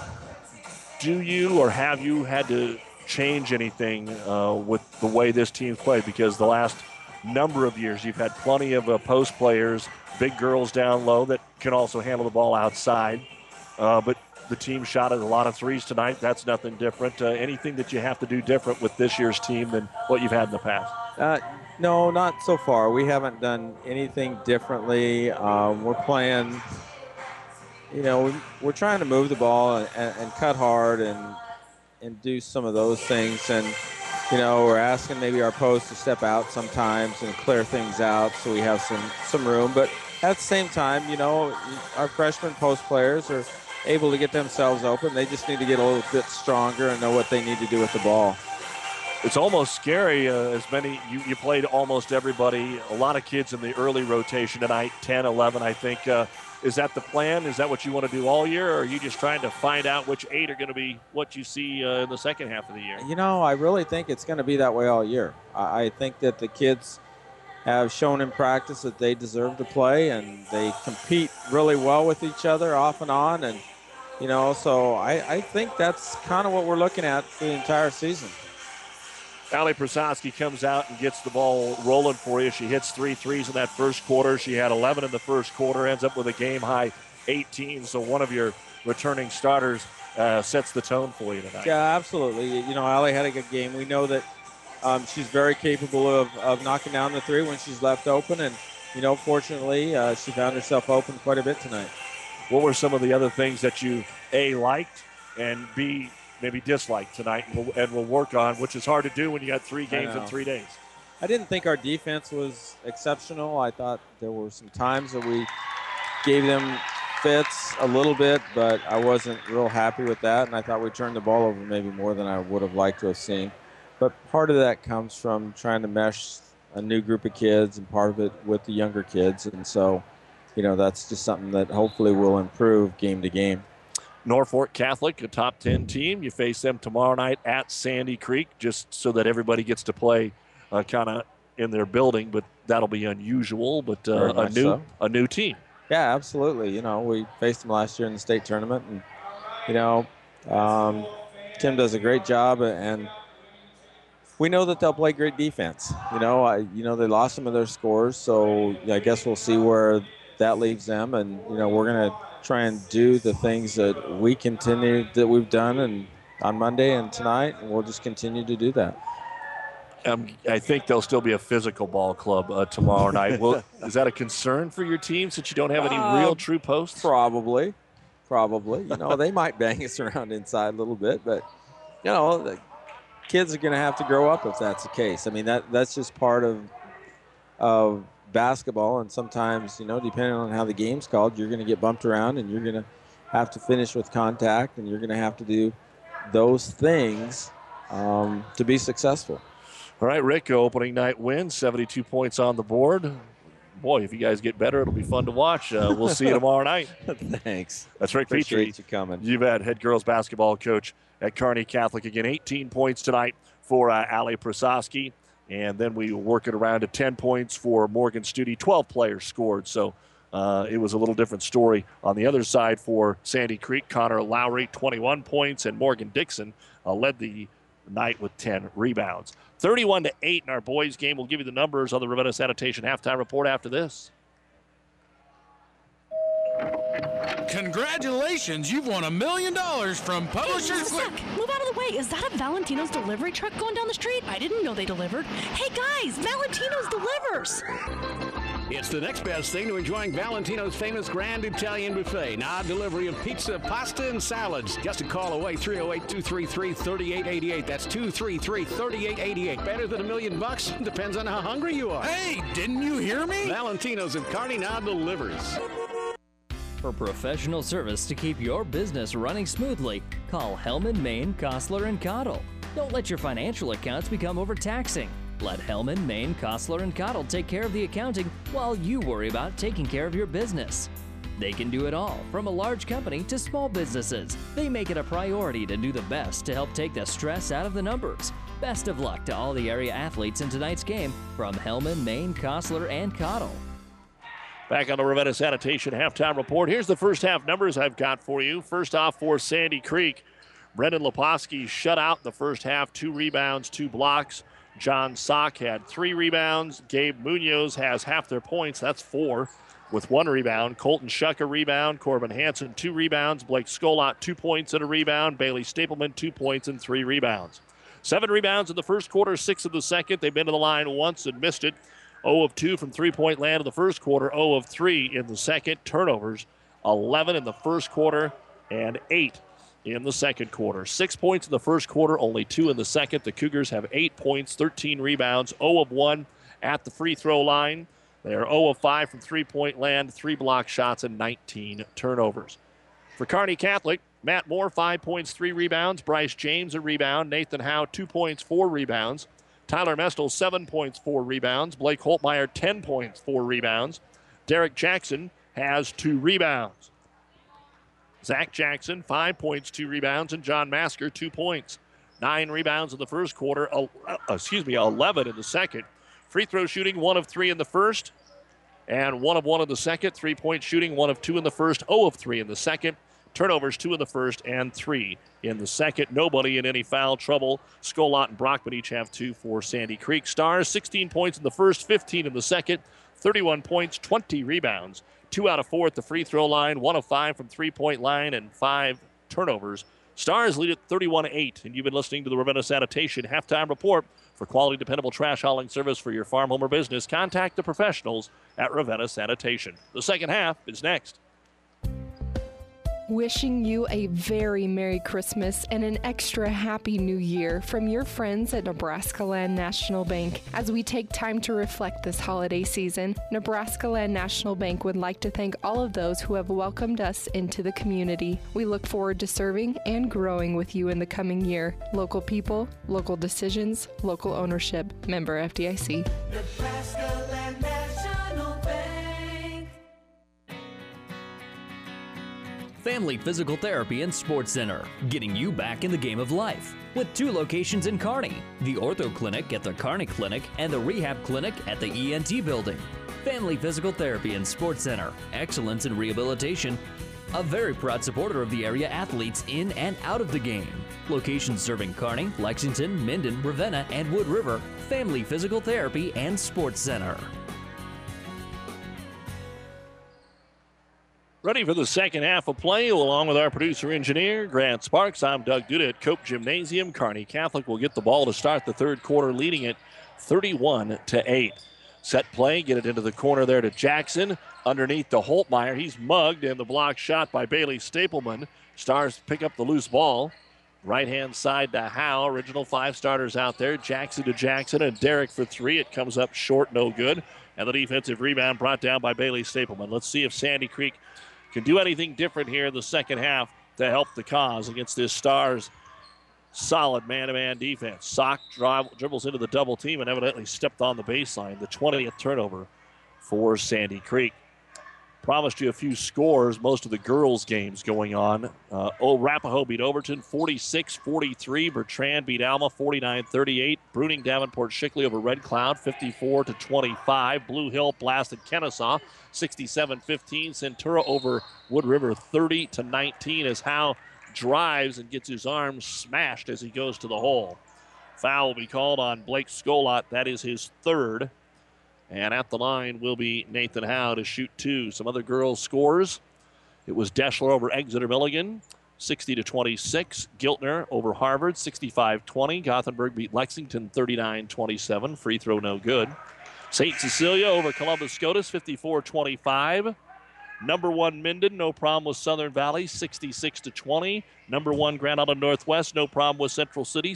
Do you or have you had to change anything with the way this team played? Because the last number of years you've had plenty of post players, big girls down low that can also handle the ball outside. But the team shot at a lot of threes tonight. That's nothing different. Anything that you have to do different with this year's team than what you've had in the past? No, not so far. We haven't done anything differently. We're playing, you know, we're trying to move the ball and cut hard and do some of those things. And, we're asking maybe our posts to step out sometimes and clear things out so we have some room. But at the same time, our freshman post players are able to get themselves open. They just need to get a little bit stronger and know what they need to do with the ball. It's almost scary. You played almost everybody, a lot of kids in the early rotation tonight, 10, 11, I think. Is that the plan? Is that what you want to do all year, or are you just trying to find out which 8 are going to be what you see in the second half of the year? I really think it's going to be that way all year. I think that the kids have shown in practice that they deserve to play, and they compete really well with each other off and on. And, so I think that's kind of what we're looking at for the entire season. Allie Prasowski comes out and gets the ball rolling for you. She hits 3 threes in that first quarter. She had 11 in the first quarter, ends up with a game-high 18. So one of your returning starters sets the tone for you tonight. Yeah, absolutely. Allie had a good game. We know that she's very capable of knocking down the 3 when she's left open. And, fortunately, she found herself open quite a bit tonight. What were some of the other things that you, A, liked, and B, maybe disliked tonight and will work on, which is hard to do when you got 3 games in 3 days? I didn't think our defense was exceptional. I thought there were some times that we gave them fits a little bit, but I wasn't real happy with that, and I thought we turned the ball over maybe more than I would have liked to have seen. But part of that comes from trying to mesh a new group of kids and part of it with the younger kids, and so, that's just something that hopefully will improve game to game. Norfolk Catholic, a top 10 team. You face them tomorrow night at Sandy Creek, just so that everybody gets to play kind of in their building, but that'll be unusual, but a new team. Yeah, absolutely. We faced them last year in the state tournament, and, Tim does a great job, and we know that they'll play great defense. They lost some of their scores, so I guess we'll see where that leaves them, and, we're going to try and do the things that we've done and on Monday and tonight, and we'll just continue to do that. I think there'll still be a physical ball club tomorrow night. Is that a concern for your team since you don't have any real true posts? Probably. They might bang us around inside a little bit, but the kids are going to have to grow up if that's the case. I mean, that's just part of basketball, and sometimes, depending on how the game's called, you're going to get bumped around, and you're going to have to finish with contact, and you're going to have to do those things to be successful. All right, Rick, opening night win, 72 points on the board. Boy, if you guys get better, it'll be fun to watch. We'll see you tomorrow night. Thanks. That's Rick Petrie. Appreciate you coming. You bet. Head girls basketball coach at Kearney Catholic. Again, 18 points tonight for Allie Prasowski. And then we work it around to 10 points for Morgan Studi. 12 players scored, so it was a little different story. On the other side for Sandy Creek, Connor Lowry, 21 points, and Morgan Dixon led the night with 10 rebounds. 31-8 in our boys game. We'll give you the numbers on the Ravenna Sanitation halftime report after this. Congratulations, you've won $1 million from Publishers. Hey, move out of the way. Is that a Valentino's delivery truck going down the street? I didn't know they delivered. Hey guys, Valentino's delivers. It's the next best thing to enjoying Valentino's famous Grand Italian Buffet. Now delivery of pizza, pasta, and salads. Just a call away, 308-233-3888. That's 233-3888. Better than $1 million? Depends on how hungry you are. Hey, didn't you hear me? Valentino's of Kearney now delivers. For professional service to keep your business running smoothly, call Hellman, Maine, Kostler, and Cottle. Don't let your financial accounts become overtaxing. Let Hellman, Maine, Kostler, and Cottle take care of the accounting while you worry about taking care of your business. They can do it all, from a large company to small businesses. They make it a priority to do the best to help take the stress out of the numbers. Best of luck to all the area athletes in tonight's game from Hellman, Maine, Kostler, and Cottle. Back on the Ravenna Sanitation halftime report. Here's the first half numbers I've got for you. First off for Sandy Creek, Brendan Leposki shut out in the first half, 2 rebounds, 2 blocks. John Sock had 3 rebounds. Gabe Munoz has half their points. That's 4 with 1 rebound. Colton Shuck a rebound. Corbin Hansen 2 rebounds. Blake Skolot 2 points and a rebound. Bailey Stapleman 2 points and 3 rebounds. 7 rebounds in the first quarter, 6 in the second. They've been to the line once and missed it. 0 of 2 from three-point land in the first quarter. 0 of 3 in the second. Turnovers 11 in the first quarter and 8 in the second quarter. 6 points in the first quarter, only 2 in the second. The Cougars have 8 points, 13 rebounds, 0 of 1 at the free throw line. They are 0 of 5 from three-point land, 3 block shots, and 19 turnovers. For Kearney Catholic, Matt Moore, 5 points, 3 rebounds. Bryce James, a rebound. Nathan Howe, 2 points, 4 rebounds. Tyler Mestel, 7 points, 4 rebounds. Blake Holtmeyer, 10 points, 4 rebounds. Derek Jackson has 2 rebounds. Zach Jackson, 5 points, 2 rebounds. And John Masker, 2 points. 9 rebounds in the first quarter, 11 in the second. Free throw shooting, 1 of 3 in the first. And 1 of 1 in the second. 3-point shooting, 1 of 2 in the first, 0 of 3 in the second. Turnovers, 2 in the first and 3 in the second. Nobody in any foul trouble. Skolott and Brockman each have 2 for Sandy Creek. Stars, 16 points in the first, 15 in the second. 31 points, 20 rebounds. 2 out of 4 at the free throw line. 1 of 5 from three-point line and 5 turnovers. Stars lead at 31-8. And you've been listening to the Ravenna Sanitation Halftime Report. For quality, dependable trash hauling service for your farm, home, or business, contact the professionals at Ravenna Sanitation. The second half is next. Wishing you a very Merry Christmas and an extra Happy New Year from your friends at Nebraska Land National Bank. As we take time to reflect this holiday season, Nebraska Land National Bank would like to thank all of those who have welcomed us into the community. We look forward to serving and growing with you in the coming year. Local people, local decisions, local ownership. Member FDIC. Nebraska Land National Bank. Family Physical Therapy and Sports Center, getting you back in the game of life. With 2 locations in Kearney, the Ortho Clinic at the Kearney Clinic and the Rehab Clinic at the ENT Building. Family Physical Therapy and Sports Center, excellence in rehabilitation. A very proud supporter of the area athletes in and out of the game. Locations serving Kearney, Lexington, Minden, Ravenna, and Wood River. Family Physical Therapy and Sports Center. Ready for the second half of play, along with our producer-engineer, Grant Sparks. I'm Doug Duda at Cope Gymnasium. Kearney Catholic will get the ball to start the third quarter, leading it 31-8. Set play, get it into the corner there to Jackson. Underneath to Holtmeyer. He's mugged, and the block shot by Bailey Stapleman. Stars pick up the loose ball. Right-hand side to Howe. Original 5 starters out there. Jackson to Jackson, and Derek for 3. It comes up short, no good. And the defensive rebound brought down by Bailey Stapleman. Let's see if Sandy Creek can do anything different here in the second half to help the cause against this Stars solid man-to-man defense. Sock dribbles into the double team and evidently stepped on the baseline. The 20th turnover for Sandy Creek. Promised you a few scores, most of the girls' games going on. Arapahoe beat Overton 46-43. Bertrand beat Alma 49-38. Bruning Davenport Shickley over Red Cloud 54-25. Blue Hill blasted Kennesaw 67-15. Centura over Wood River 30-19 as Howe drives and gets his arms smashed as he goes to the hole. Foul will be called on Blake Skolott. That is his 3rd. And at the line will be Nathan Howe to shoot 2. Some other girls' scores. It was Deschler over Exeter Milligan, 60-26. Giltner over Harvard, 65-20. Gothenburg beat Lexington, 39-27. Free throw no good. St. Cecilia over Columbus Scotus, 54-25. Number 1 Minden, no problem with Southern Valley, 66-20. Number 1 Grand Island Northwest, no problem with Central City,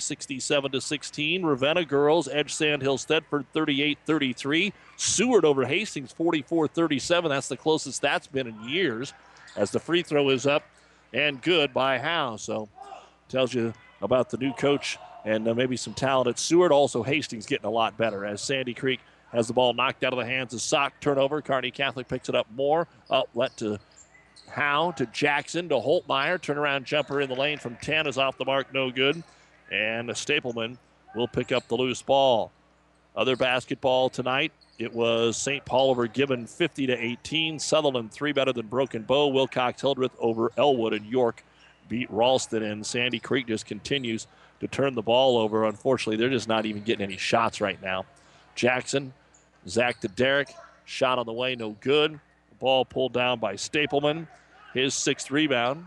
67-16. Ravenna girls edge Sandhill Stedford, 38-33. Seward over Hastings, 44-37. That's the closest that's been in years, as the free throw is up and good by Howe. So tells you about the new coach and maybe some talent at Seward. Also Hastings getting a lot better as Sandy Creek has the ball knocked out of the hands of Sock. Turnover. Kearney Catholic picks it up more. Outlet to Howe, to Jackson, to Holtmeyer. Turnaround jumper in the lane from 10 is off the mark, no good. And Stapleman will pick up the loose ball. Other basketball tonight, it was St. Paul over Gibbon 50-18. Sutherland 3 better than Broken Bow. Wilcox Hildreth over Elwood, and York beat Ralston. And Sandy Creek just continues to turn the ball over. Unfortunately, they're just not even getting any shots right now. Jackson, Zach to Derek. Shot on the way, no good. The ball pulled down by Stapleman. His 6th rebound.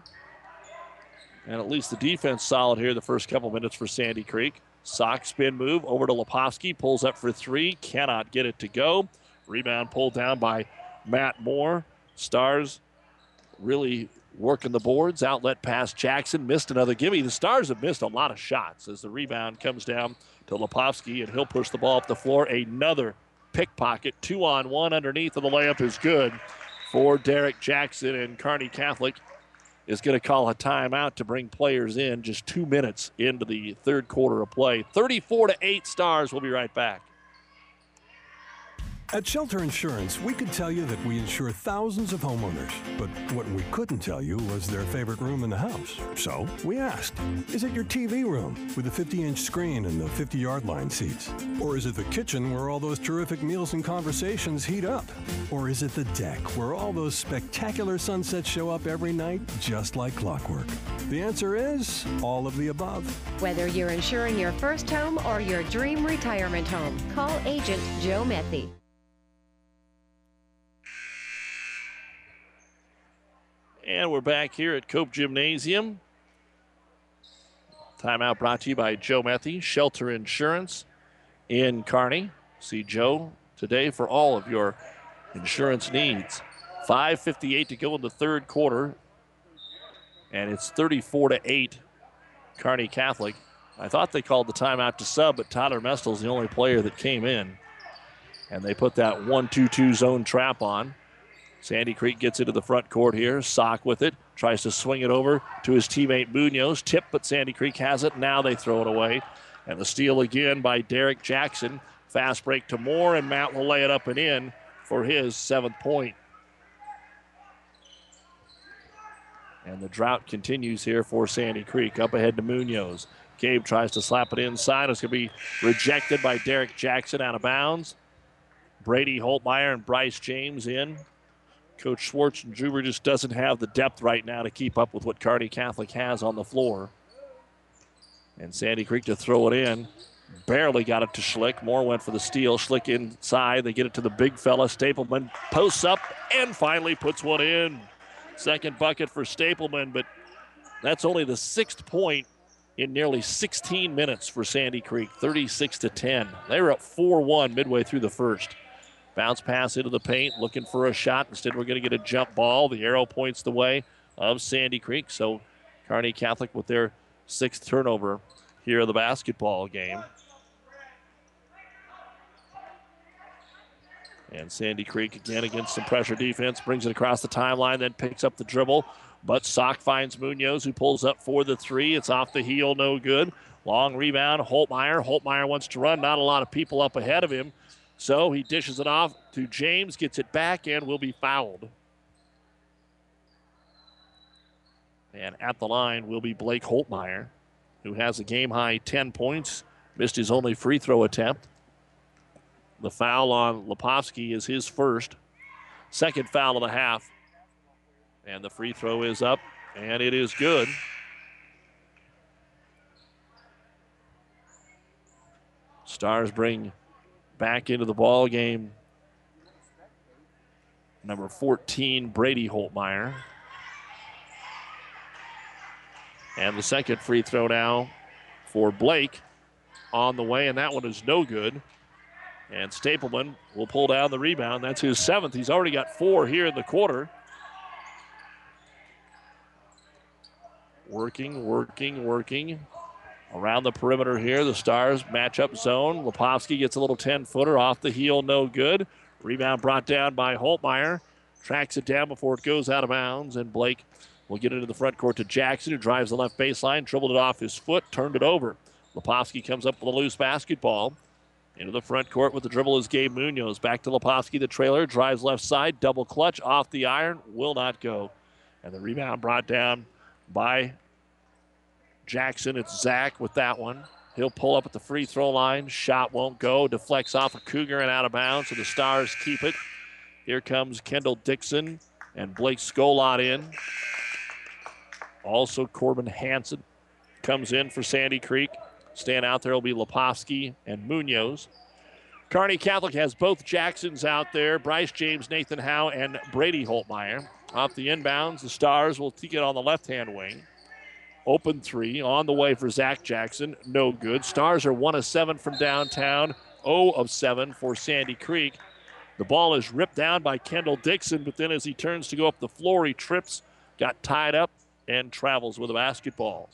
And at least the defense solid here the first couple minutes for Sandy Creek. Sock spin move over to Leposki. Pulls up for 3. Cannot get it to go. Rebound pulled down by Matt Moore. Stars really working the boards. Outlet pass Jackson. Missed another gimme. The Stars have missed a lot of shots as the rebound comes down to Leposki, and he'll push the ball up the floor. Another pickpocket. 2-on-1 underneath, and the layup is good for Derek Jackson. And Kearney Catholic is going to call a timeout to bring players in just 2 minutes into the third quarter of play. 34-8 Stars. We'll be right back. At Shelter Insurance, we could tell you that we insure thousands of homeowners, but what we couldn't tell you was their favorite room in the house. So we asked, is it your TV room with the 50-inch screen and the 50-yard line seats? Or is it the kitchen where all those terrific meals and conversations heat up? Or is it the deck where all those spectacular sunsets show up every night just like clockwork? The answer is all of the above. Whether you're insuring your first home or your dream retirement home, call Agent Joe Methy. And we're back here at Cope Gymnasium. Timeout brought to you by Joe Methy, Shelter Insurance in Kearney. See Joe today for all of your insurance needs. 5:58 to go in the third quarter. And it's 34-8 Kearney Catholic. I thought they called the timeout to sub, but Tyler Mestel's the only player that came in. And they put that 1-2-2 zone trap on. Sandy Creek gets into the front court here. Sock with it. Tries to swing it over to his teammate Munoz. Tip, but Sandy Creek has it. Now they throw it away. And the steal again by Derek Jackson. Fast break to Moore, and Matt will lay it up and in for his 7th point. And the drought continues here for Sandy Creek. Up ahead to Munoz. Gabe tries to slap it inside. It's going to be rejected by Derek Jackson out of bounds. Brady Holtmeyer and Bryce James in. Coach Schwartz and Druber just doesn't have the depth right now to keep up with what Kearney Catholic has on the floor. And Sandy Creek to throw it in. Barely got it to Schlick. Moore went for the steal. Schlick inside. They get it to the big fella. Stapleman posts up and finally puts one in. Second bucket for Stapleman, but that's only the 6th point in nearly 16 minutes for Sandy Creek, 36-10. They were up 4-1 midway through the first. Bounce pass into the paint, looking for a shot. Instead, we're going to get a jump ball. The arrow points the way of Sandy Creek. So Kearney Catholic with their 6th turnover here in the basketball game. And Sandy Creek again against some pressure defense. Brings it across the timeline, then picks up the dribble. But Sock finds Munoz, who pulls up for the 3. It's off the heel, no good. Long rebound, Holtmeyer. Holtmeyer wants to run. Not a lot of people up ahead of him. So he dishes it off to James, gets it back, and will be fouled. And at the line will be Blake Holtmeyer, who has a game-high 10 points. Missed his only free throw attempt. The foul on Leposki is his first. 2nd foul of the half. And the free throw is up, and it is good. Stars bring back into the ball game number 14, Brady Holtmeyer. And the second free throw now for Blake on the way, and that one is no good. And Stapleman will pull down the rebound. That's his 7th. He's already got 4 here in the quarter. Working. Around the perimeter here, the Stars match-up zone. Leposki gets a little 10-footer off the heel, no good. Rebound brought down by Holtmeyer. Tracks it down before it goes out of bounds, and Blake will get into the front court to Jackson, who drives the left baseline, dribbled it off his foot, turned it over. Leposki comes up with a loose basketball. Into the front court with the dribble is Gabe Munoz. Back to Leposki, the trailer, drives left side, double clutch, off the iron, will not go. And the rebound brought down by Jackson. It's Zach with that one. He'll pull up at the free throw line. Shot won't go. Deflects off a Cougar and out of bounds, so the Stars keep it. Here comes Kendall Dixon and Blake Skolot in. Also Corbin Hansen comes in for Sandy Creek. Staying out there will be Leposki and Munoz. Kearney Catholic has both Jacksons out there, Bryce James, Nathan Howe, and Brady Holtmeyer. Off the inbounds, the Stars will take it on the left-hand wing. Open 3 on the way for Zach Jackson. No good. Stars are 1 of 7 from downtown, 0 of 7 for Sandy Creek. The ball is ripped down by Kendall Dixon, but then as he turns to go up the floor, he trips got tied up and travels with the basketball.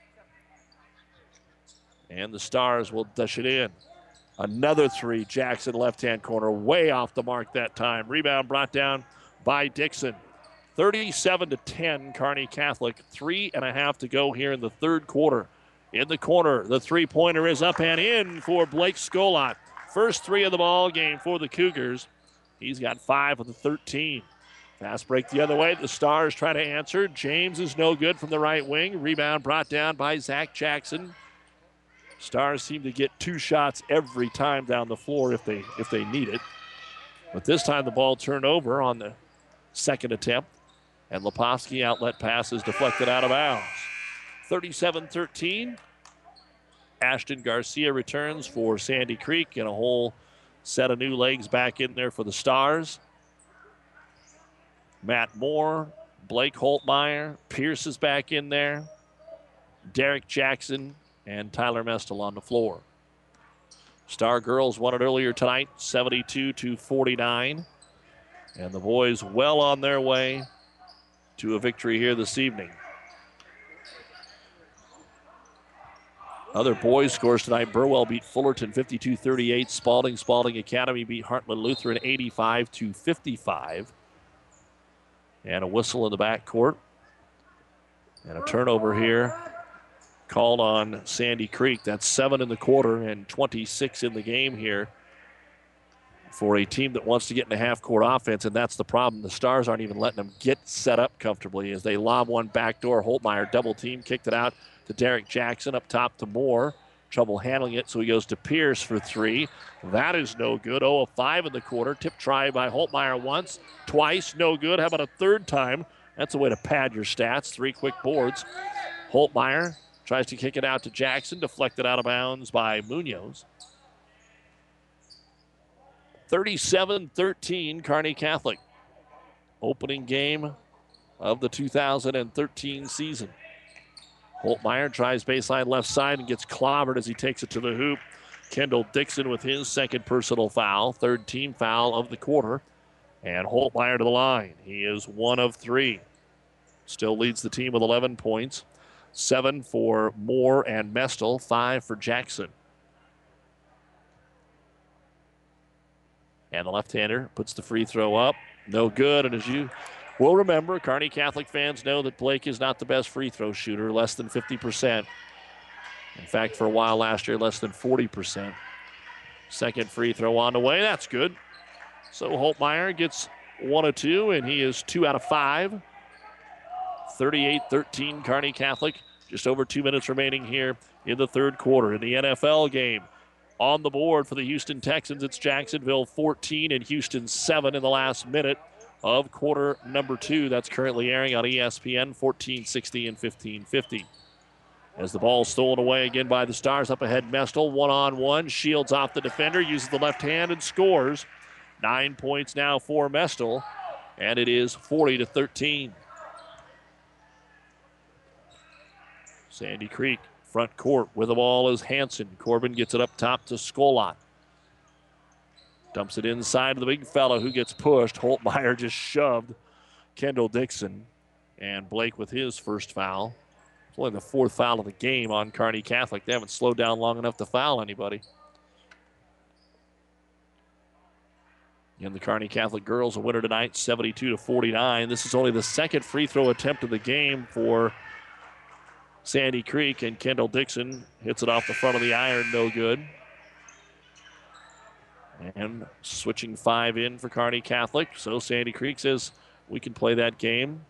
And the Stars will dish it in. Another three, Jackson left-hand corner, way off the mark that time. Rebound brought down by Dixon. 37-10, Kearney Catholic. 3.5 to go here in the third quarter. In the corner, the three-pointer is up and in for Blake Skolot. First three of the ball game for the Cougars. He's got 5 of the 13. Fast break the other way. The Stars try to answer. James is no good from the right wing. Rebound brought down by Zach Jackson. Stars seem to get 2 shots every time down the floor if they need it. But this time the ball turned over on the second attempt. And Leposki outlet pass is deflected out of bounds. 37-13. Ashton Garcia returns for Sandy Creek and a whole set of new legs back in there for the Stars. Matt Moore, Blake Holtmeyer, Pierce is back in there. Derek Jackson and Tyler Mestel on the floor. Star girls won it earlier tonight, 72-49. And the boys well on their way to a victory here this evening. Other boys scores tonight. Burwell beat Fullerton 52-38. Spalding Academy beat Heartland Lutheran 85-55. And a whistle in the backcourt. And a turnover here called on Sandy Creek. That's 7 in the quarter and 26 in the game here for a team that wants to get in a half-court offense, and that's the problem. The Stars aren't even letting them get set up comfortably as they lob one backdoor. Holtmeyer double team, kicked it out to Derek Jackson, up top to Moore. Trouble handling it, so he goes to Pierce for 3. That is no good. 0 of 5 in the quarter. Tip try by Holtmeyer once, twice, no good. How about a third time? That's a way to pad your stats. 3 quick boards. Holtmeyer tries to kick it out to Jackson, deflected out of bounds by Munoz. 37-13, Kearney Catholic. Opening game of the 2013 season. Holtmeyer tries baseline left side and gets clobbered as he takes it to the hoop. Kendall Dixon with his second personal foul, third team foul of the quarter. And Holtmeyer to the line. He is 1 of 3. Still leads the team with 11 points. 7 for Moore and Mestel, 5 for Jackson. And the left-hander puts the free throw up. No good. And as you will remember, Kearney Catholic fans know that Blake is not the best free throw shooter, less than 50%. In fact, for a while last year, less than 40%. Second free throw on the way. That's good. So Holtmeyer gets 1 of 2, and he is 2 out of 5. 38-13, Kearney Catholic. Just over 2 minutes remaining here in the third quarter. In the NFL game, on the board for the Houston Texans, it's Jacksonville 14 and Houston 7 in the last minute of quarter number 2. That's currently airing on ESPN, 14:60 and 15:50. As the ball stolen away again by the Stars, up ahead Mestel, one-on-one, shields off the defender, uses the left hand and scores. 9 points now for Mestel, and it is 40-13. Sandy Creek, front court with the ball is Hanson. Corbin gets it up top to Skolot. Dumps it inside to the big fella who gets pushed. Holtmeyer just shoved Kendall Dixon. And Blake with his first foul. It's only the 4th foul of the game on Kearney Catholic. They haven't slowed down long enough to foul anybody. And the Kearney Catholic girls a winner tonight, 72-49. This is only the second free throw attempt of the game for Sandy Creek, and Kendall Dixon hits it off the front of the iron, no good. And switching 5 in for Kearney Catholic, so Sandy Creek says we can play that game.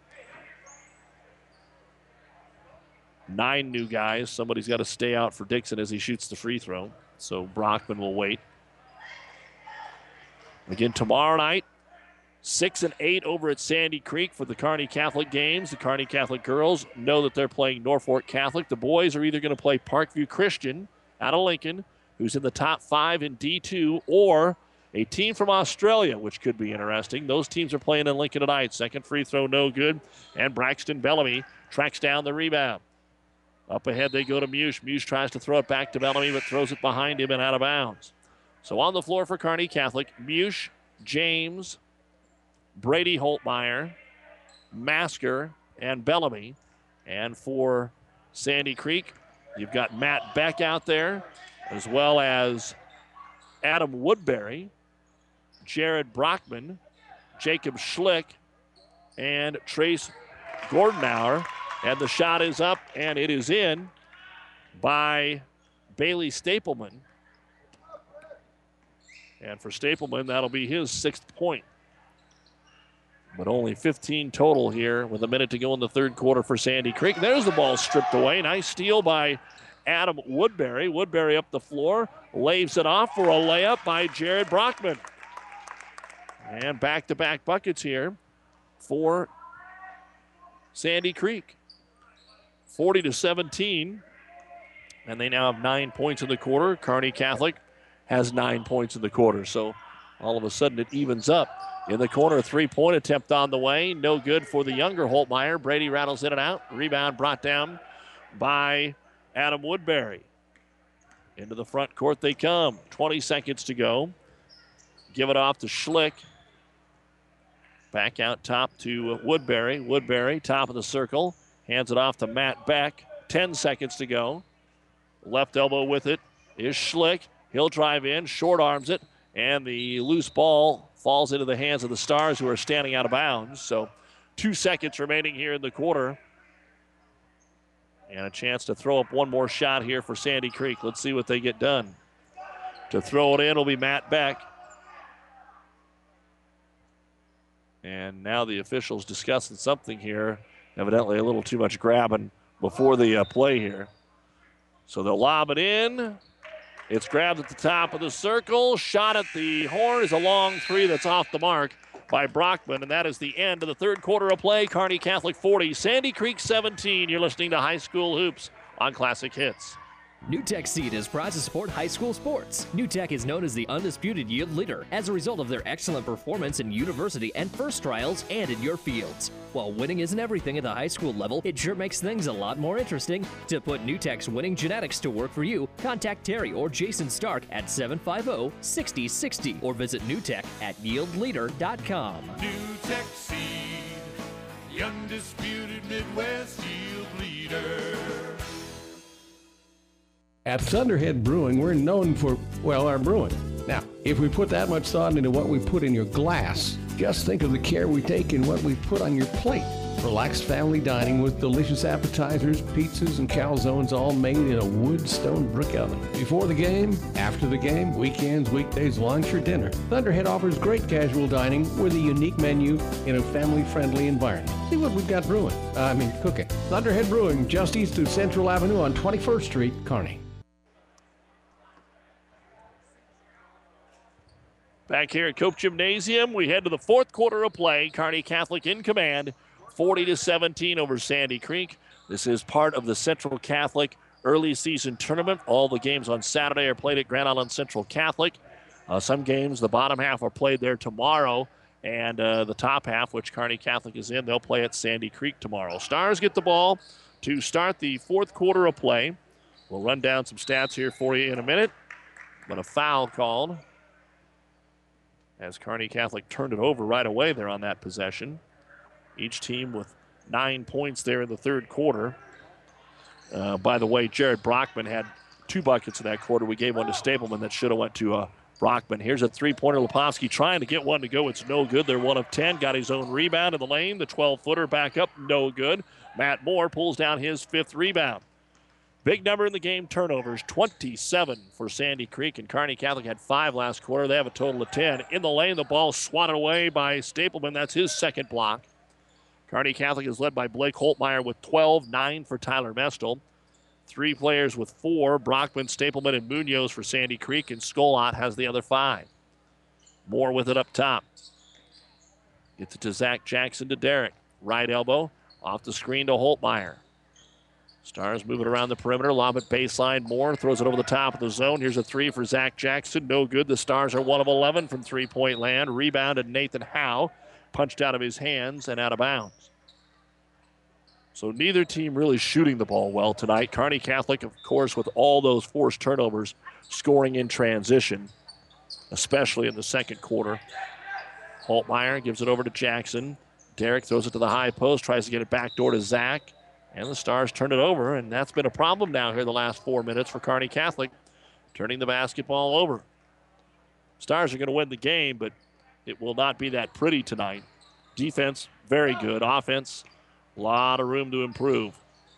9 new guys. Somebody's got to stay out for Dixon as he shoots the free throw, so Brockman will wait. Again, tomorrow night, 6 and 8 over at Sandy Creek for the Kearney Catholic games. The Kearney Catholic girls know that they're playing Norfolk Catholic. The boys are either going to play Parkview Christian out of Lincoln, who's in the top 5 in D2, or a team from Australia, which could be interesting. Those teams are playing in Lincoln tonight. Second free throw, no good. And Braxton Bellamy tracks down the rebound. Up ahead they go to Mush. Mush tries to throw it back to Bellamy, but throws it behind him and out of bounds. So on the floor for Kearney Catholic, Mush, James, Brady Holtmeyer, Masker, and Bellamy. And for Sandy Creek, you've got Matt Beck out there, as well as Adam Woodbury, Jared Brockman, Jacob Schlick, and Trace Gordonauer. And the shot is up, and it is in by Bailey Stapleman. And for Stapleman, that'll be his 6th point. But only 15 total here with a minute to go in the third quarter for Sandy Creek. There's the ball stripped away. Nice steal by Adam Woodbury. Woodbury up the floor, lays it off for a layup by Jared Brockman. And back-to-back buckets here for Sandy Creek. 40-17. And they now have 9 points in the quarter. Kearney Catholic has 9 points in the quarter. So all of a sudden it evens up. In the corner, 3-point attempt on the way. No good for the younger Holtmeyer. Brady rattles in and out. Rebound brought down by Adam Woodbury. Into the front court they come. 20 seconds to go. Give it off to Schlick. Back out top to Woodbury. Woodbury, top of the circle. Hands it off to Matt Beck. 10 seconds to go. Left elbow with it is Schlick. He'll drive in, short arms it, and the loose ball falls into the hands of the Stars, who are standing out of bounds. So 2 seconds remaining here in the quarter. And a chance to throw up one more shot here for Sandy Creek. Let's see what they get done. To throw it in will be Matt Beck. And now the officials discussing something here. Evidently a little too much grabbing before the play here. So they'll lob it in. It's grabbed at the top of the circle. Shot at the horn is a long three that's off the mark by Brockman. And that is the end of the third quarter of play. Kearney Catholic 40, Sandy Creek 17. You're listening to High School Hoops on Classic Hits. NewTek Seed is proud to support high school sports. NewTek is known as the undisputed yield leader as a result of their excellent performance in university and first trials and in your fields. While winning isn't everything at the high school level, it sure makes things a lot more interesting. To put NewTek's winning genetics to work for you, contact Terry or Jason Stark at 750-6060 or visit NewTek at yieldleader.com. NewTek Seed, the undisputed Midwest yield leader. At Thunderhead Brewing, we're known for, well, our brewing. Now, if we put that much thought into what we put in your glass, just think of the care we take in what we put on your plate. Relaxed family dining with delicious appetizers, pizzas, and calzones, all made in a wood stone brick oven. Before the game, after the game, weekends, weekdays, lunch, or dinner. Thunderhead offers great casual dining with a unique menu in a family-friendly environment. See what we've got cooking. Thunderhead Brewing, just east of Central Avenue on 21st Street, Kearney. Back here at Cope Gymnasium, we head to the fourth quarter of play. Kearney Catholic in command, 40-17 over Sandy Creek. This is part of the Central Catholic early season tournament. All the games on Saturday are played at Grand Island Central Catholic. Some games, the bottom half, are played there tomorrow. And the top half, which Kearney Catholic is in, they'll play at Sandy Creek tomorrow. Stars get the ball to start the fourth quarter of play. We'll run down some stats here for you in a minute. But a foul called, as Kearney Catholic turned it over right away there on that possession. Each team with 9 points there in the third quarter. By the way, Jared Brockman had 2 buckets in that quarter. We gave one to Stapleman that should have went to Brockman. Here's a three-pointer. Lepovsky trying to get one to go. It's no good. They're 1 of 10. Got his own rebound in the lane. The 12-footer back up, no good. Matt Moore pulls down his 5th rebound. Big number in the game, turnovers, 27 for Sandy Creek, and Kearney Catholic had 5 last quarter. They have a total of 10. In the lane, the ball swatted away by Stapleman. That's his second block. Kearney Catholic is led by Blake Holtmeyer with 12, 9 for Tyler Mestel. 3 players with 4, Brockman, Stapleman, and Munoz for Sandy Creek, and Skolot has the other 5. Moore with it up top. Gets it to Zach Jackson to Derek. Right elbow, off the screen to Holtmeyer. Stars moving around the perimeter, lob it baseline. Moore throws it over the top of the zone. Here's a 3 for Zach Jackson. No good. The Stars are 1 of 11 from three-point land. Rebounded Nathan Howe. Punched out of his hands and out of bounds. So neither team really shooting the ball well tonight. Kearney Catholic, of course, with all those forced turnovers, scoring in transition, especially in the second quarter. Holtmeyer gives it over to Jackson. Derek throws it to the high post, tries to get it backdoor to Zach. And the Stars turn it over, and that's been a problem now here the last 4 minutes for Kearney Catholic, turning the basketball over. Stars are going to win the game, but it will not be that pretty tonight. Defense, very good. Offense, a lot of room to improve.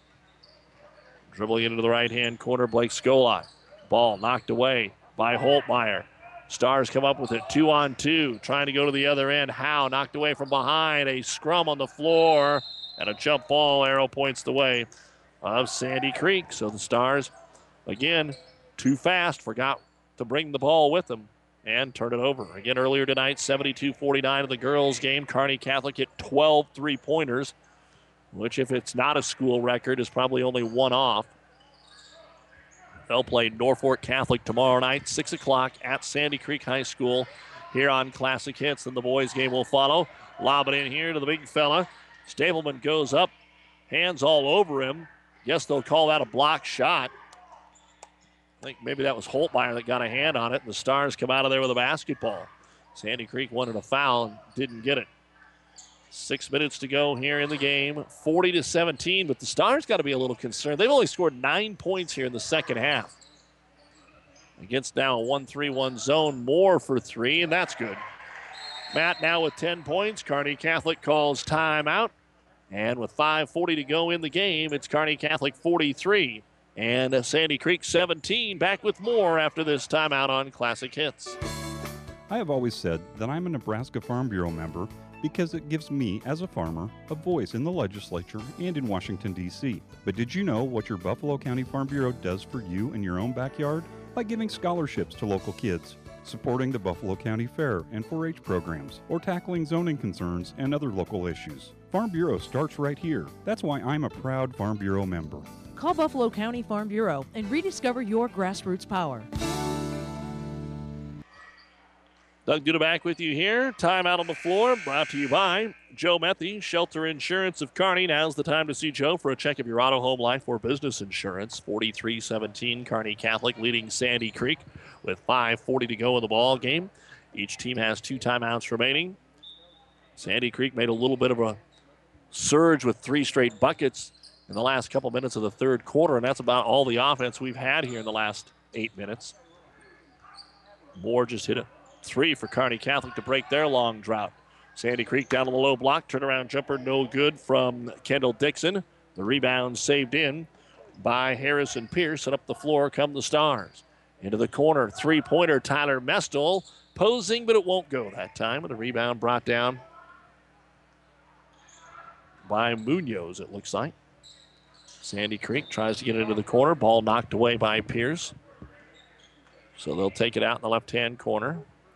Dribbling into the right-hand corner, Blake Skolai. Ball knocked away by Holtmeyer. Stars come up with it 2-on-2, trying to go to the other end. Howe knocked away from behind. A scrum on the floor and a jump ball. Arrow points the way of Sandy Creek. So the Stars, again, too fast, forgot to bring the ball with them and turn it over. Again, earlier tonight, 72-49 in the girls' game. Kearney Catholic hit 12 three-pointers, which, if it's not a school record, is probably only one off. They'll play Norfolk Catholic tomorrow night, 6 o'clock at Sandy Creek High School here on Classic Hits. And the boys' game will follow. Lob it in here to the big fella. Stableman goes up, hands all over him. Guess they'll call that a block shot. I think maybe that was Holtmeyer that got a hand on it. And the Stars come out of there with a basketball. Sandy Creek wanted a foul and didn't get it. 6 minutes to go here in the game, 40-17, but the Stars got to be a little concerned. They've only scored 9 points here in the second half. Against now a 1-3-1 zone, more for 3, and that's good. Matt now with 10 points. Kearney Catholic calls timeout. And with 5:40 to go in the game, it's Kearney Catholic 43 and Sandy Creek 17. Back with more after this timeout on Classic Hits. I have always said that I'm a Nebraska Farm Bureau member because it gives me, as a farmer, a voice in the legislature and in Washington, D.C. But did you know what your Buffalo County Farm Bureau does for you in your own backyard? By giving scholarships to local kids, supporting the Buffalo County Fair and 4-H programs, or tackling zoning concerns and other local issues. Farm Bureau starts right here. That's why I'm a proud Farm Bureau member. Call Buffalo County Farm Bureau and rediscover your grassroots power. Doug Duda back with you here. Timeout on the floor brought to you by Joe Methy, Shelter Insurance of Kearney. Now's the time to see Joe for a check of your auto, home, life, or business insurance. 43-17, Kearney Catholic leading Sandy Creek with 5:40 to go in the ball game. Each team has 2 timeouts remaining. Sandy Creek made a little bit of a surge with 3 straight buckets in the last couple minutes of the third quarter, and that's about all the offense we've had here in the last 8 minutes. Moore just hit it. 3 for Kearney Catholic to break their long drought. Sandy Creek down on the low block. Turnaround jumper, no good from Kendall Dixon. The rebound saved in by Harrison Pierce. And up the floor come the Stars. Into the corner, 3-pointer, Tyler Mestel. Posing, but it won't go that time. And the rebound brought down by Munoz, it looks like. Sandy Creek tries to get into the corner. Ball knocked away by Pierce. So they'll take it out in the left-hand corner.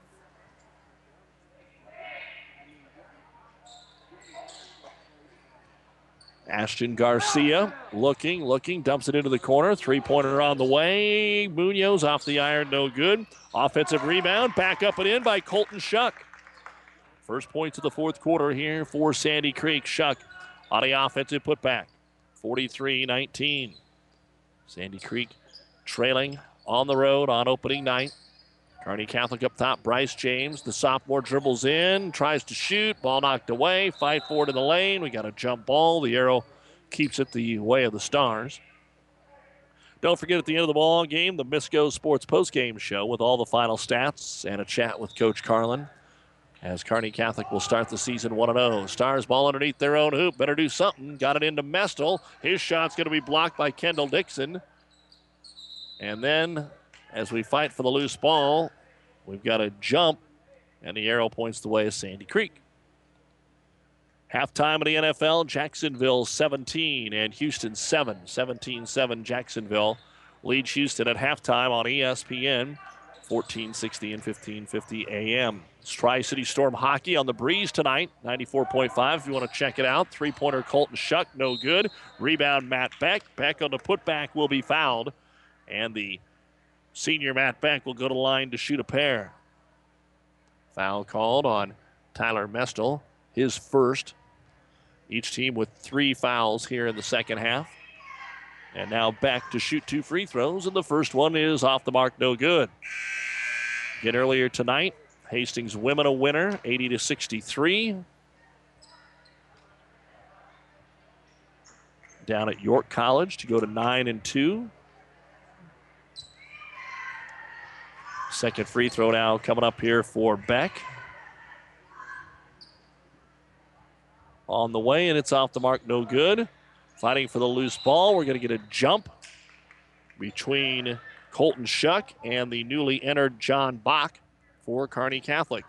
Ashton Garcia looking, dumps it into the corner. 3-pointer on the way. Munoz off the iron, no good. Offensive rebound, back up and in by Colton Shuck. First points of the fourth quarter here for Sandy Creek. Shuck on the offensive putback. 43-19. Sandy Creek trailing on the road on opening night. Kearney Catholic up top. Bryce James, the sophomore, dribbles in, tries to shoot. Ball knocked away. Fight for it in the lane. We got a jump ball. The arrow keeps it the way of the Stars. Don't forget, at the end of the ball game, the Misco Sports postgame show with all the final stats and a chat with Coach Carlin, as Kearney Catholic will start the season 1-0. Stars ball underneath their own hoop. Better do something. Got it into Mestel. His shot's going to be blocked by Kendall Dixon. And then, as we fight for the loose ball, we've got a jump, and the arrow points the way of Sandy Creek. Halftime of the NFL, Jacksonville 17 and Houston 7. 17-7 Jacksonville leads Houston at halftime on ESPN, 1460 and 1550 AM. It's Tri-City Storm hockey on the breeze tonight, 94.5 if you want to check it out. 3-pointer Colton Shuck, no good. Rebound Matt Beck. Beck on the putback will be fouled. And the senior Matt Beck will go to the line to shoot a pair. Foul called on Tyler Mestel, his first. Each team with 3 fouls here in the second half. And now Beck to shoot 2 free throws, and the first one is off the mark, no good. Again, earlier tonight, Hastings women a winner, 80-63. down at York College to go to 9-2. Second free throw now coming up here for Beck. On the way, and it's off the mark, no good. Fighting for the loose ball. We're going to get a jump between Colton Shuck and the newly entered John Bach for Kearney Catholic.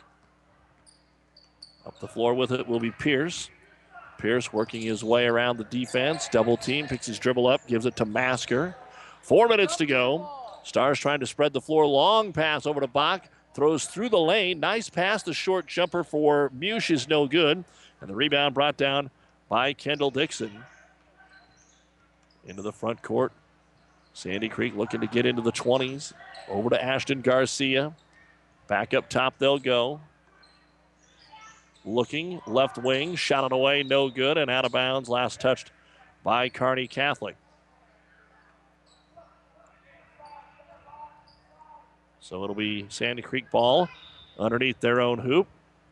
Up the floor with it will be Pierce. Pierce working his way around the defense. Double team, picks his dribble up, gives it to Masker. 4 minutes to go. Stars trying to spread the floor. Long pass over to Bach. Throws through the lane. Nice pass. The short jumper for Mush is no good. And the rebound brought down by Kendall Dixon. Into the front court. Sandy Creek looking to get into the 20s. Over to Ashton Garcia. Back up top they'll go. Looking, left wing, shot it away, no good, and out of bounds, last touched by Kearney Catholic. So it'll be Sandy Creek ball underneath their own hoop.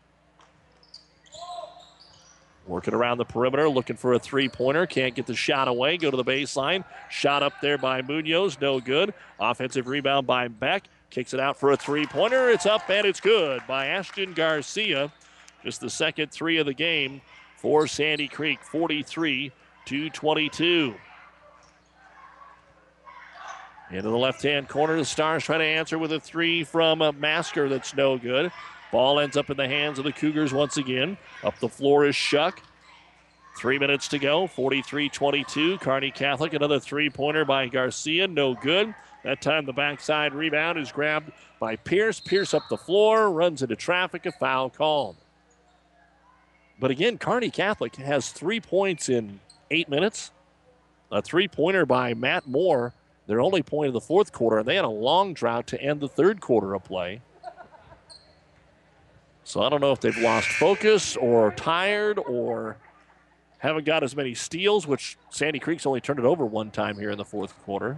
Working around the perimeter, looking for a three-pointer. Can't get the shot away. Go to the baseline. Shot up there by Munoz. No good. Offensive rebound by Beck. Kicks it out for a three-pointer. It's up and it's good by Ashton Garcia. Just the second three of the game for Sandy Creek. 43-22. Into the left-hand corner. The Stars trying to answer with a three from Masker that's no good. Ball ends up in the hands of the Cougars once again. Up the floor is Shuck. 3 minutes to go. 43-22. Kearney Catholic, another three-pointer by Garcia. No good. That time the backside rebound is grabbed by Pierce. Pierce up the floor, runs into traffic, a foul called. But again, Kearney Catholic has 3 points in 8 minutes. A three-pointer by Matt Moore. Their only point of the fourth quarter, and they had a long drought to end the third quarter of play. So I don't know if they've lost focus or tired or haven't got as many steals, which Sandy Creek's only turned it over one time here in the fourth quarter.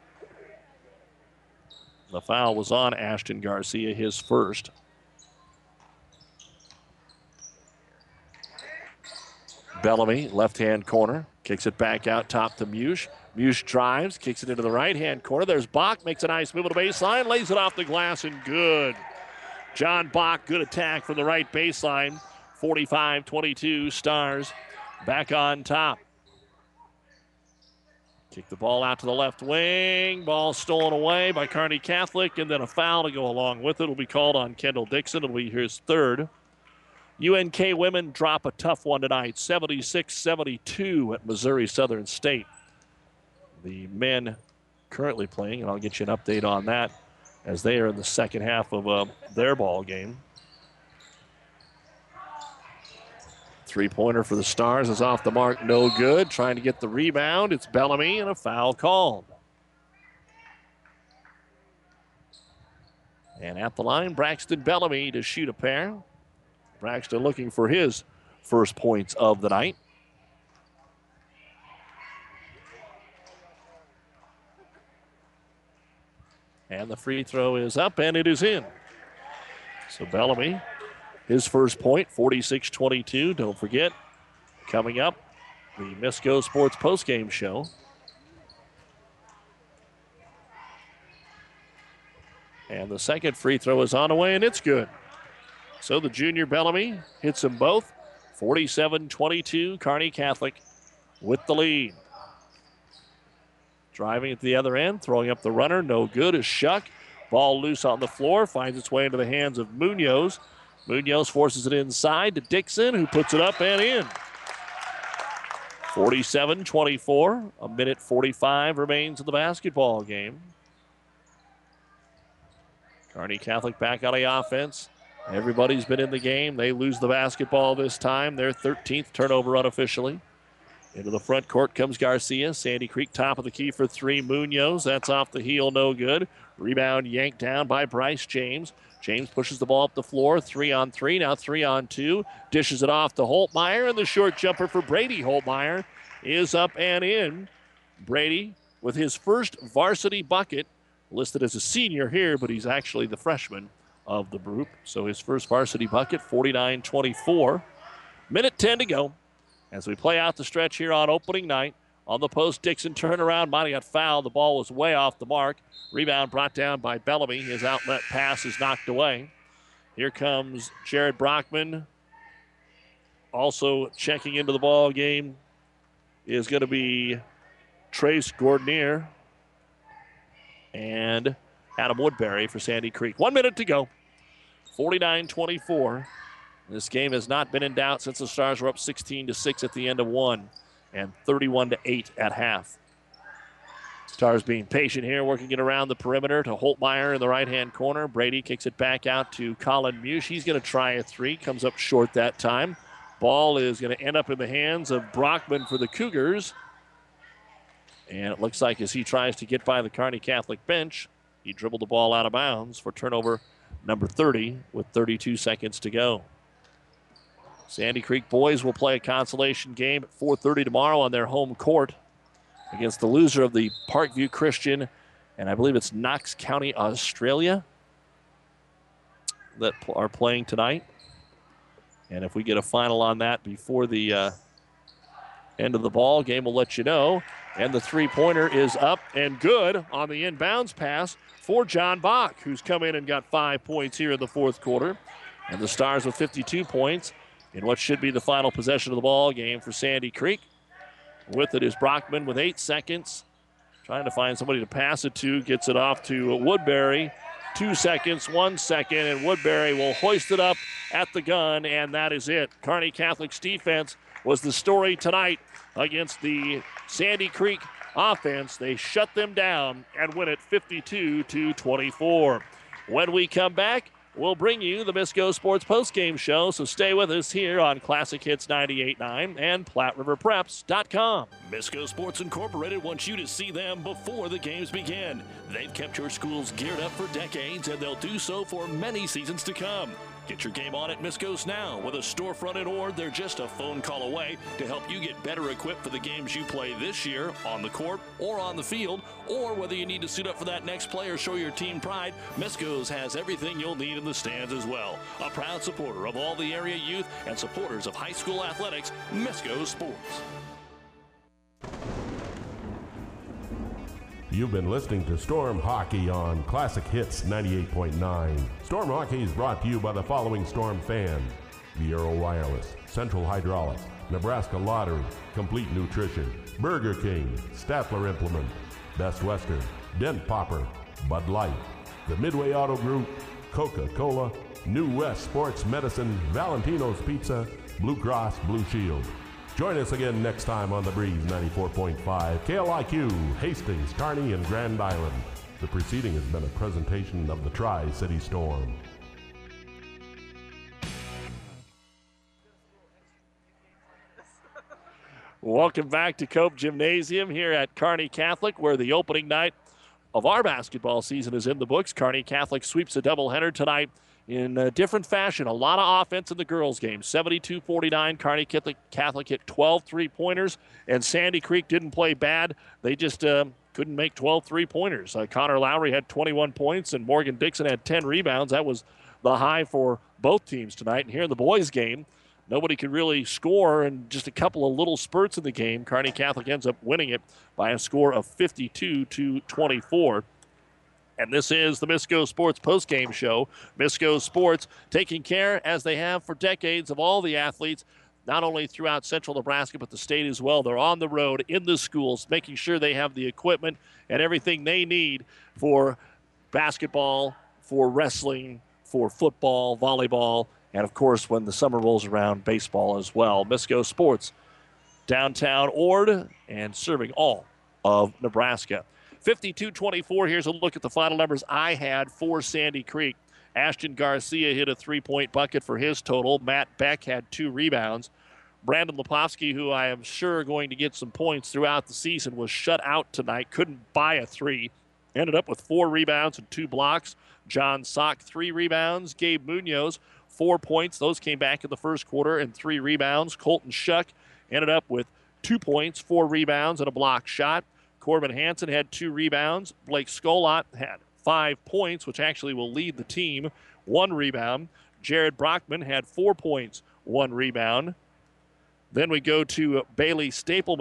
The foul was on Ashton Garcia, his first. Bellamy, left-hand corner, kicks it back out top to Mush. Mush drives, kicks it into the right-hand corner. There's Bach, makes a nice move to the baseline, lays it off the glass and good. John Bach, good attack from the right baseline. 45-22, Stars back on top. Kick the ball out to the left wing. Ball stolen away by Kearney Catholic, and then a foul to go along with it. Will be called on Kendall Dixon. It'll be his third. UNK women drop a tough one tonight, 76-72 at Missouri Southern State. The men currently playing, and I'll get you an update on that, as they are in the second half of their ball game. Three-pointer for the Stars is off the mark, no good. Trying to get the rebound, it's Bellamy, and a foul called. And at the line, Braxton Bellamy to shoot a pair. Braxton looking for his first points of the night. And the free throw is up, and it is in. So Bellamy, his first point, 46-22. Don't forget, coming up, the Misco Sports postgame show. And the second free throw is on the way, and it's good. So the junior Bellamy hits them both. 47-22, Kearney Catholic with the lead. Driving at the other end, throwing up the runner, no good is Shuck. Ball loose on the floor, finds its way into the hands of Munoz. Munoz forces it inside to Dixon, who puts it up and in. 47-24, a minute 45 remains in the basketball game. Kearney Catholic back on the offense. Everybody's been in the game. They lose the basketball this time. Their 13th turnover unofficially. Into the front court comes Garcia. Sandy Creek top of the key for three. Munoz. That's off the heel, no good. Rebound yanked down by Bryce James. James pushes the ball up the floor. 3-on-3, now 3-on-2. Dishes it off to Holtmeyer, and the short jumper for Brady Holtmeyer is up and in. Brady with his first varsity bucket, listed as a senior here, but he's actually the freshman of the group. So his first varsity bucket, 49-24. Minute 10 to go as we play out the stretch here on opening night On the post, Dixon turnaround. Might have got fouled. The ball was way off the mark. Rebound brought down by Bellamy. His outlet pass is knocked away. Here comes Jared Brockman. Also checking into the ball game is going to be Trace Gordonier and Adam Woodbury for Sandy Creek. 1 minute to go. 49-24. This game has not been in doubt since the Stars were up 16-6 at the end of one and 31-8 at half. Stars being patient here, working it around the perimeter to Holtmeyer in the right-hand corner. Brady kicks it back out to Colin Mush. He's going to try a three. Comes up short that time. Ball is going to end up in the hands of Brockman for the Cougars. And it looks like as he tries to get by the Kearney Catholic bench, he dribbled the ball out of bounds for turnover number 30 with 32 seconds to go. Sandy Creek boys will play a consolation game at 4:30 tomorrow on their home court against the loser of the Parkview Christian, and I believe it's Knox County, Australia, that are playing tonight. And if we get a final on that before the end of the ball game, we'll let you know. And the three-pointer is up and good on the inbounds pass for John Bach, who's come in and got 5 points here in the fourth quarter. And the Stars with 52 points in what should be the final possession of the ball game for Sandy Creek. With it is Brockman with 8 seconds. Trying to find somebody to pass it to. Gets it off to Woodbury. 2 seconds, 1 second, and Woodbury will hoist it up at the gun, and that is it. Kearney Catholic's defense was the story tonight against the Sandy Creek offense. They shut them down and win it 52-24. When we come back, we'll bring you the Misco Sports postgame show, so stay with us here on Classic Hits 98.9 and PlatteRiverPreps.com. Misco Sports Incorporated wants you to see them before the games begin. They've kept your schools geared up for decades, and they'll do so for many seasons to come. Get your game on at Misco's now. With a storefront in Ord, they're just a phone call away to help you get better equipped for the games you play this year on the court or on the field, or whether you need to suit up for that next play or show your team pride, Misco's has everything you'll need in the stands as well. A proud supporter of all the area youth and supporters of high school athletics, Misco Sports. You've been listening to Storm Hockey on Classic Hits 98.9. Storm Hockey is brought to you by the following Storm fans: Viero Wireless, Central Hydraulics, Nebraska Lottery, Complete Nutrition, Burger King, Statler Implement, Best Western, Dent Popper, Bud Light, the Midway Auto Group, Coca-Cola, New West Sports Medicine, Valentino's Pizza, Blue Cross Blue Shield. Join us again next time on The Breeze 94.5, KLIQ, Hastings, Kearney, and Grand Island. The preceding has been a presentation of the Tri-City Storm. Welcome back to Cope Gymnasium here at Kearney Catholic, where the opening night of our basketball season is in the books. Kearney Catholic sweeps a doubleheader tonight in a different fashion. A lot of offense in the girls' game. 72-49, Kearney Catholic hit 12 three-pointers, and Sandy Creek didn't play bad. They just couldn't make 12 three-pointers. Connor Lowry had 21 points, and Morgan Dixon had 10 rebounds. That was the high for both teams tonight. And here in the boys' game, nobody could really score, and just a couple of little spurts in the game. Kearney Catholic ends up winning it by a score of 52-24. And this is the Misco Sports postgame show. Misco Sports taking care, as they have for decades, of all the athletes, not only throughout central Nebraska, but the state as well. They're on the road, in the schools, making sure they have the equipment and everything they need for basketball, for wrestling, for football, volleyball, and, of course, when the summer rolls around, baseball as well. Misco Sports, downtown Ord, and serving all of Nebraska. 52-24. Here's a look at the final numbers I had for Sandy Creek. Ashton Garcia hit a three-point bucket for his total. Matt Beck had 2 rebounds. Brandon Lepovsky, who I am sure going to get some points throughout the season, was shut out tonight. Couldn't buy a three. Ended up with 4 rebounds and 2 blocks. John Sock, 3 rebounds. Gabe Munoz, 4 points. Those came back in the first quarter, and 3 rebounds. Colton Shuck ended up with 2 points, 4 rebounds, and a block shot. Corbin Hansen had 2 rebounds. Blake Skolot had 5 points, which actually will lead the team. 1 rebound. Jared Brockman had 4 points, 1 rebound. Then we go to Bailey Stapleman,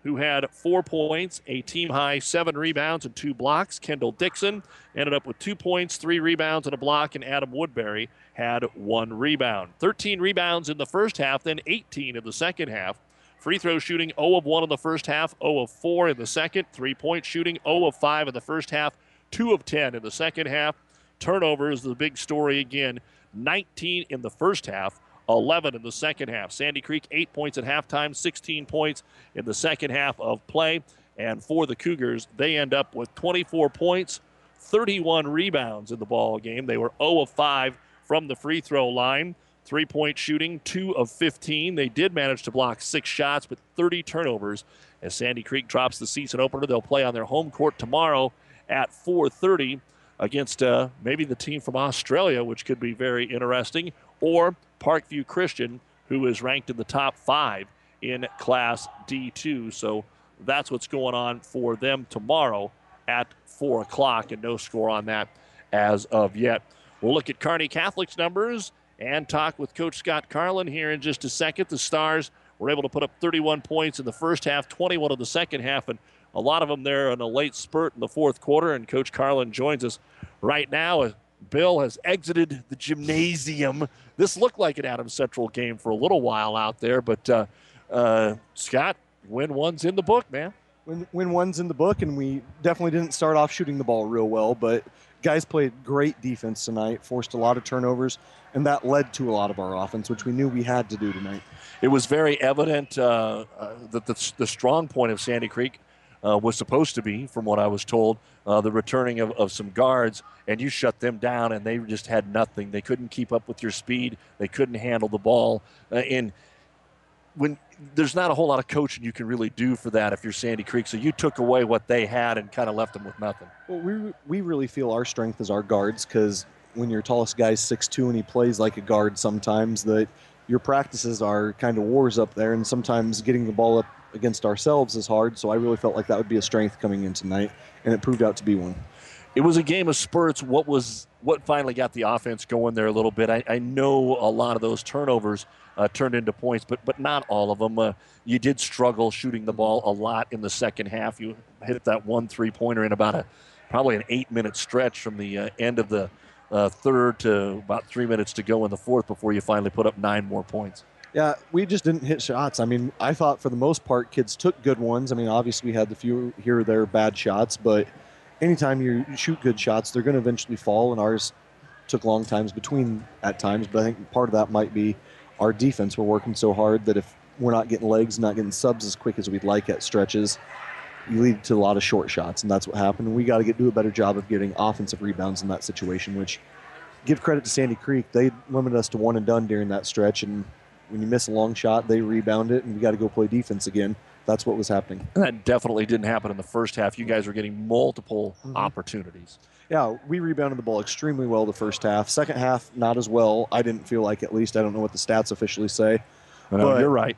who had 4 points, a team-high 7 rebounds and 2 blocks. Kendall Dixon ended up with 2 points, 3 rebounds, and a block, and Adam Woodbury had 1 rebound. 13 rebounds in the first half, then 18 in the second half. Free throw shooting 0 of 1 in the first half, 0 of 4 in the second. 3-point shooting 0 of 5 in the first half, 2 of 10 in the second half. Turnovers, the big story again, 19 in the first half, 11 in the second half. Sandy Creek 8 points at halftime, 16 points in the second half of play. And for the Cougars, they end up with 24 points, 31 rebounds in the ball game. They were 0 of 5 from the free throw line. 3-point shooting, 2 of 15. They did manage to block 6 shots, but 30 turnovers as Sandy Creek drops the season opener. They'll play on their home court tomorrow at 4:30 against maybe the team from Australia, which could be very interesting, or Parkview Christian, who is ranked in the top 5 in Class D2. So that's what's going on for them tomorrow at 4 o'clock, and no score on that as of yet. We'll look at Kearney Catholic's numbers and talk with Coach Scott Carlin here in just a second. The Stars were able to put up 31 points in the first half, 21 in the second half, and a lot of them there in a late spurt in the fourth quarter. And Coach Carlin joins us right now. Bill has exited the gymnasium. This looked like an Adams Central game for a little while out there, but Scott, win one's in the book, man. Win one's in the book, and we definitely didn't start off shooting the ball real well, but guys played great defense tonight, forced a lot of turnovers, and that led to a lot of our offense, which we knew we had to do tonight. It was very evident that the strong point of Sandy Creek was supposed to be, from what I was told, the returning of some guards, and you shut them down, and they just had nothing. They couldn't keep up with your speed. They couldn't handle the ball. And when there's not a whole lot of coaching you can really do for that if you're Sandy Creek, so you took away what they had and kind of left them with nothing. Well, we really feel our strength is our guards, because when your tallest guy's 6'2" and he plays like a guard sometimes, that your practices are kind of wars up there, and sometimes getting the ball up against ourselves is hard, so I really felt like that would be a strength coming in tonight, and it proved out to be one. It was a game of spurts. What finally got the offense going there a little bit? I know a lot of those turnovers turned into points, but not all of them. You did struggle shooting the ball a lot in the second half. You hit that 1 3-pointer in about probably an 8-minute stretch from the end of the third to about 3 minutes to go in the fourth before you finally put up 9 more points. Yeah, we just didn't hit shots. I mean, I thought for the most part kids took good ones. I mean, obviously we had the few here or there bad shots, but anytime you shoot good shots, they're going to eventually fall, and ours took long times between at times, but I think part of that might be our defense. We're working so hard that if we're not getting legs, not getting subs as quick as we'd like at stretches, you lead to a lot of short shots, and that's what happened. We got to do a better job of getting offensive rebounds in that situation, which, give credit to Sandy Creek, they limited us to 1 and done during that stretch, and when you miss a long shot, they rebound it, and we got to go play defense again. That's what was happening. That definitely didn't happen in the first half. You guys were getting multiple opportunities. Yeah, we rebounded the ball extremely well the first half. Second half, not as well. I didn't feel like, at least. I don't know what the stats officially say. Well, you're right.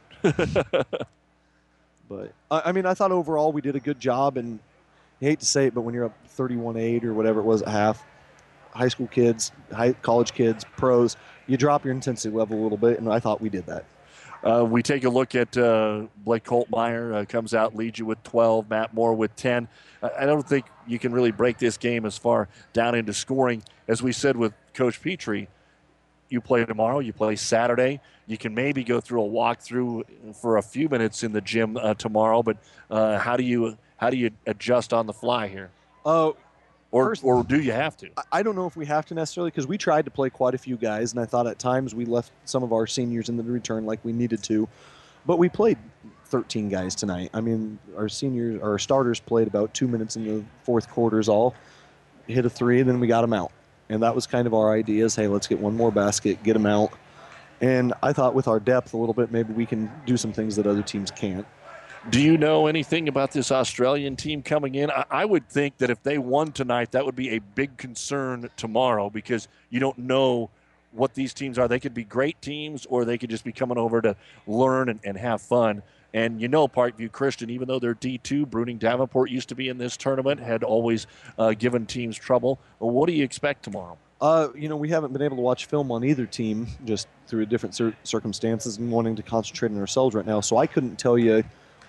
But, I mean, I thought overall we did a good job, and you hate to say it, but when you're up 31-8 or whatever it was at half, high school kids, college kids, pros, you drop your intensity level a little bit, and I thought we did that. We take a look at Blake Coltmeyer, comes out, leads you with 12, Matt Moore with 10. I don't think you can really break this game as far down into scoring. As we said with Coach Petrie, you play tomorrow, you play Saturday. You can maybe go through a walkthrough for a few minutes in the gym tomorrow, but how do you adjust on the fly here? Or do you have to? I don't know if we have to necessarily, because we tried to play quite a few guys, and I thought at times we left some of our seniors in the return like we needed to. But we played 13 guys tonight. I mean, our starters played about 2 minutes in the fourth quarters all, hit a 3, and then we got them out. And that was kind of our idea is, hey, let's get one more basket, get them out. And I thought with our depth a little bit, maybe we can do some things that other teams can't. Do you know anything about this Australian team coming in? I would think that if they won tonight, that would be a big concern tomorrow, because you don't know what these teams are. They could be great teams, or they could just be coming over to learn and have fun. And you know Parkview Christian, even though they're D2, Bruning Davenport used to be in this tournament, had always given teams trouble. Well, what do you expect tomorrow? We haven't been able to watch film on either team just through different circumstances and wanting to concentrate on ourselves right now. So I couldn't tell you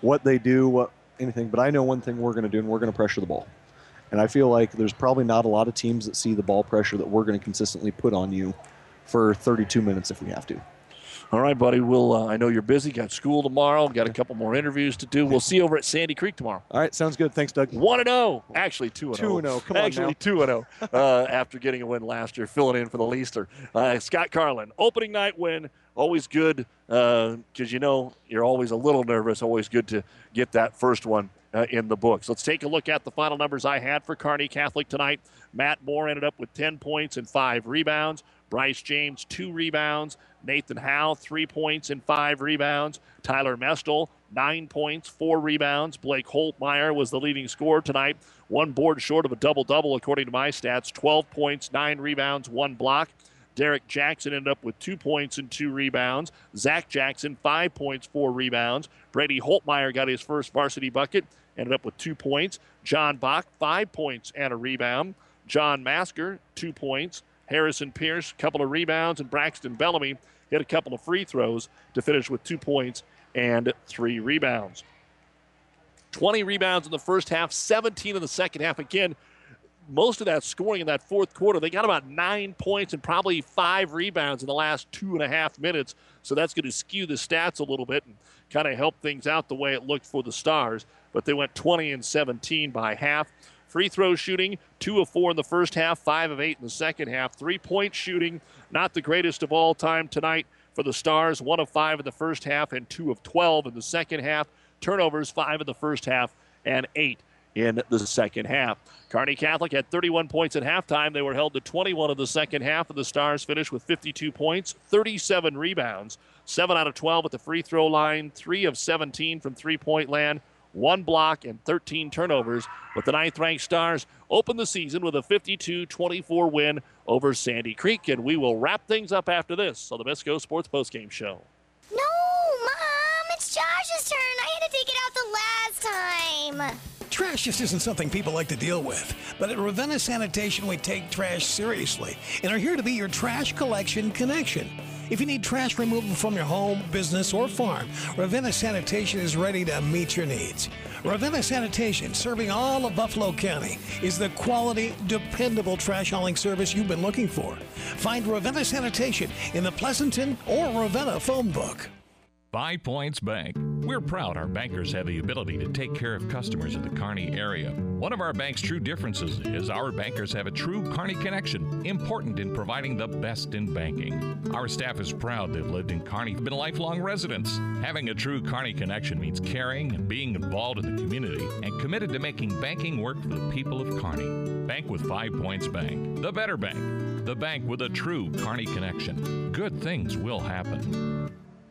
what they do, anything. But I know one thing we're going to do, and we're going to pressure the ball. And I feel like there's probably not a lot of teams that see the ball pressure that we're going to consistently put on you for 32 minutes if we have to. All right, buddy. I know you're busy. Got school tomorrow. Got a couple more interviews to do. We'll see you over at Sandy Creek tomorrow. All right, sounds good. Thanks, Doug. 1-0. Actually, 2-0. 2-0. Come on Actually, 2-0 after getting a win last year, filling in for the Leaster. Scott Carlin, opening night win. Always good because, you're always a little nervous. Always good to get that first one in the books. Let's take a look at the final numbers I had for Kearney Catholic tonight. Matt Moore ended up with 10 points and 5 rebounds. Bryce James, 2 rebounds. Nathan Howe, 3 points and 5 rebounds. Tyler Mestel, 9 points, 4 rebounds. Blake Holtmeyer was the leading scorer tonight. 1 board short of a double-double, according to my stats. 12 points, 9 rebounds, 1 block. Derek Jackson ended up with 2 points and 2 rebounds. Zach Jackson, 5 points, 4 rebounds. Brady Holtmeyer got his first varsity bucket, ended up with 2 points. John Bach, 5 points and a rebound. John Masker, 2 points. Harrison Pierce, a couple of rebounds. And Braxton Bellamy hit a couple of free throws to finish with 2 points and 3 rebounds. 20 rebounds in the first half, 17 in the second half. Again, most of that scoring in that fourth quarter, they got about 9 points and probably 5 rebounds in the last 2.5 minutes. So that's going to skew the stats a little bit and kind of help things out the way it looked for the Stars. But they went 20 and 17 by half. Free throw shooting, 2 of 4 in the first half, 5 of 8 in the second half. 3-point shooting, not the greatest of all time tonight for the Stars. 1 of 5 in the first half and 2 of 12 in the second half. Turnovers, 5 in the first half and 8 in the second half. Kearney Catholic had 31 points at halftime. They were held to 21 in the second half, and the Stars finished with 52 points, 37 rebounds, 7 out of 12 at the free throw line, 3 of 17 from three-point land, 1 block, and 13 turnovers. But the 9th-ranked Stars opened the season with a 52-24 win over Sandy Creek, and we will wrap things up after this on the Bisco Sports Postgame Show. No, Mom, it's Josh's turn. I had to take it out the last time. Trash just isn't something people like to deal with. But at Ravenna Sanitation, we take trash seriously and are here to be your trash collection connection. If you need trash removal from your home, business, or farm, Ravenna Sanitation is ready to meet your needs. Ravenna Sanitation, serving all of Buffalo County, is the quality, dependable trash hauling service you've been looking for. Find Ravenna Sanitation in the Pleasanton or Ravenna phone book. 5 Points Bank. We're proud our bankers have the ability to take care of customers in the Kearney area. One of our bank's true differences is our bankers have a true Kearney connection, important in providing the best in banking. Our staff is proud they've lived in Kearney, been lifelong residents. Having a true Kearney connection means caring and being involved in the community and committed to making banking work for the people of Kearney. Bank with 5 Points Bank, the better bank, the bank with a true Kearney connection. Good things will happen.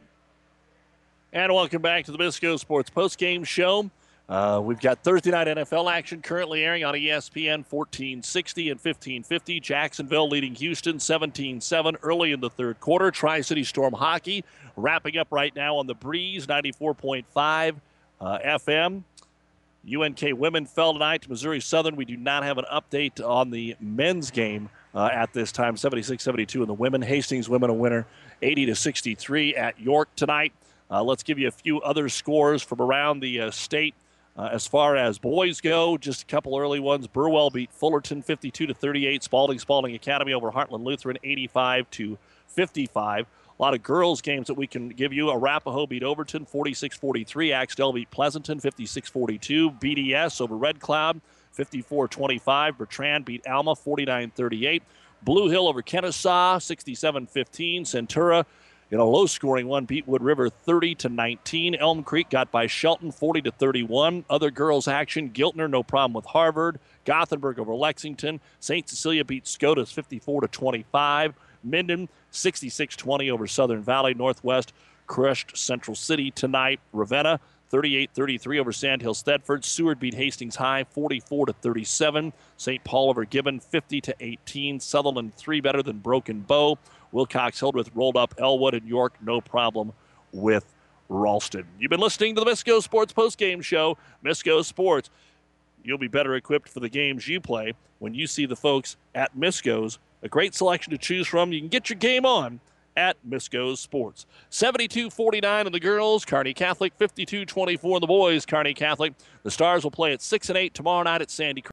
And welcome back to the Bisco Sports Postgame Show. We've got Thursday night NFL action currently airing on ESPN 1460 and 1550. Jacksonville leading Houston 17-7 early in the third quarter. Tri-City Storm hockey wrapping up right now on the Breeze 94.5 FM. UNK women fell tonight to Missouri Southern. We do not have an update on the men's game at this time. 76-72 in the women. Hastings women a winner 80-63 at York tonight. Let's give you a few other scores from around the state. As far as boys go, just a couple early ones. Burwell beat Fullerton 52-38. Spalding Academy over Heartland Lutheran 85-55. A lot of girls games that we can give you. Arapahoe beat Overton 46-43. Axtell beat Pleasanton 56-42. BDS over Red Cloud 54-25. Bertrand beat Alma 49-38. Blue Hill over Kennesaw 67-15. Centura, in a low-scoring one, beat Wood River 30-19. Elm Creek got by Shelton 40-31. Other girls' action, Giltner, no problem with Harvard. Gothenburg over Lexington. St. Cecilia beat Scotus 54-25. Minden 66-20 over Southern Valley. Northwest crushed Central City tonight. Ravenna 38-33 over Sandhill Thedford. Seward beat Hastings High 44-37. St. Paul over Gibbon 50-18. Sutherland 3 better than Broken Bow. Wilcox Hildreth rolled up Elwood, and York no problem with Ralston. You've been listening to the Misco Sports Postgame Show. Misco Sports, you'll be better equipped for the games you play when you see the folks at Misco's. A great selection to choose from. You can get your game on at Misco Sports. 72-49 in the girls. Kearney Catholic 52-24 in the boys. Kearney Catholic. The Stars will play at 6 and 8 tomorrow night at Sandy Creek.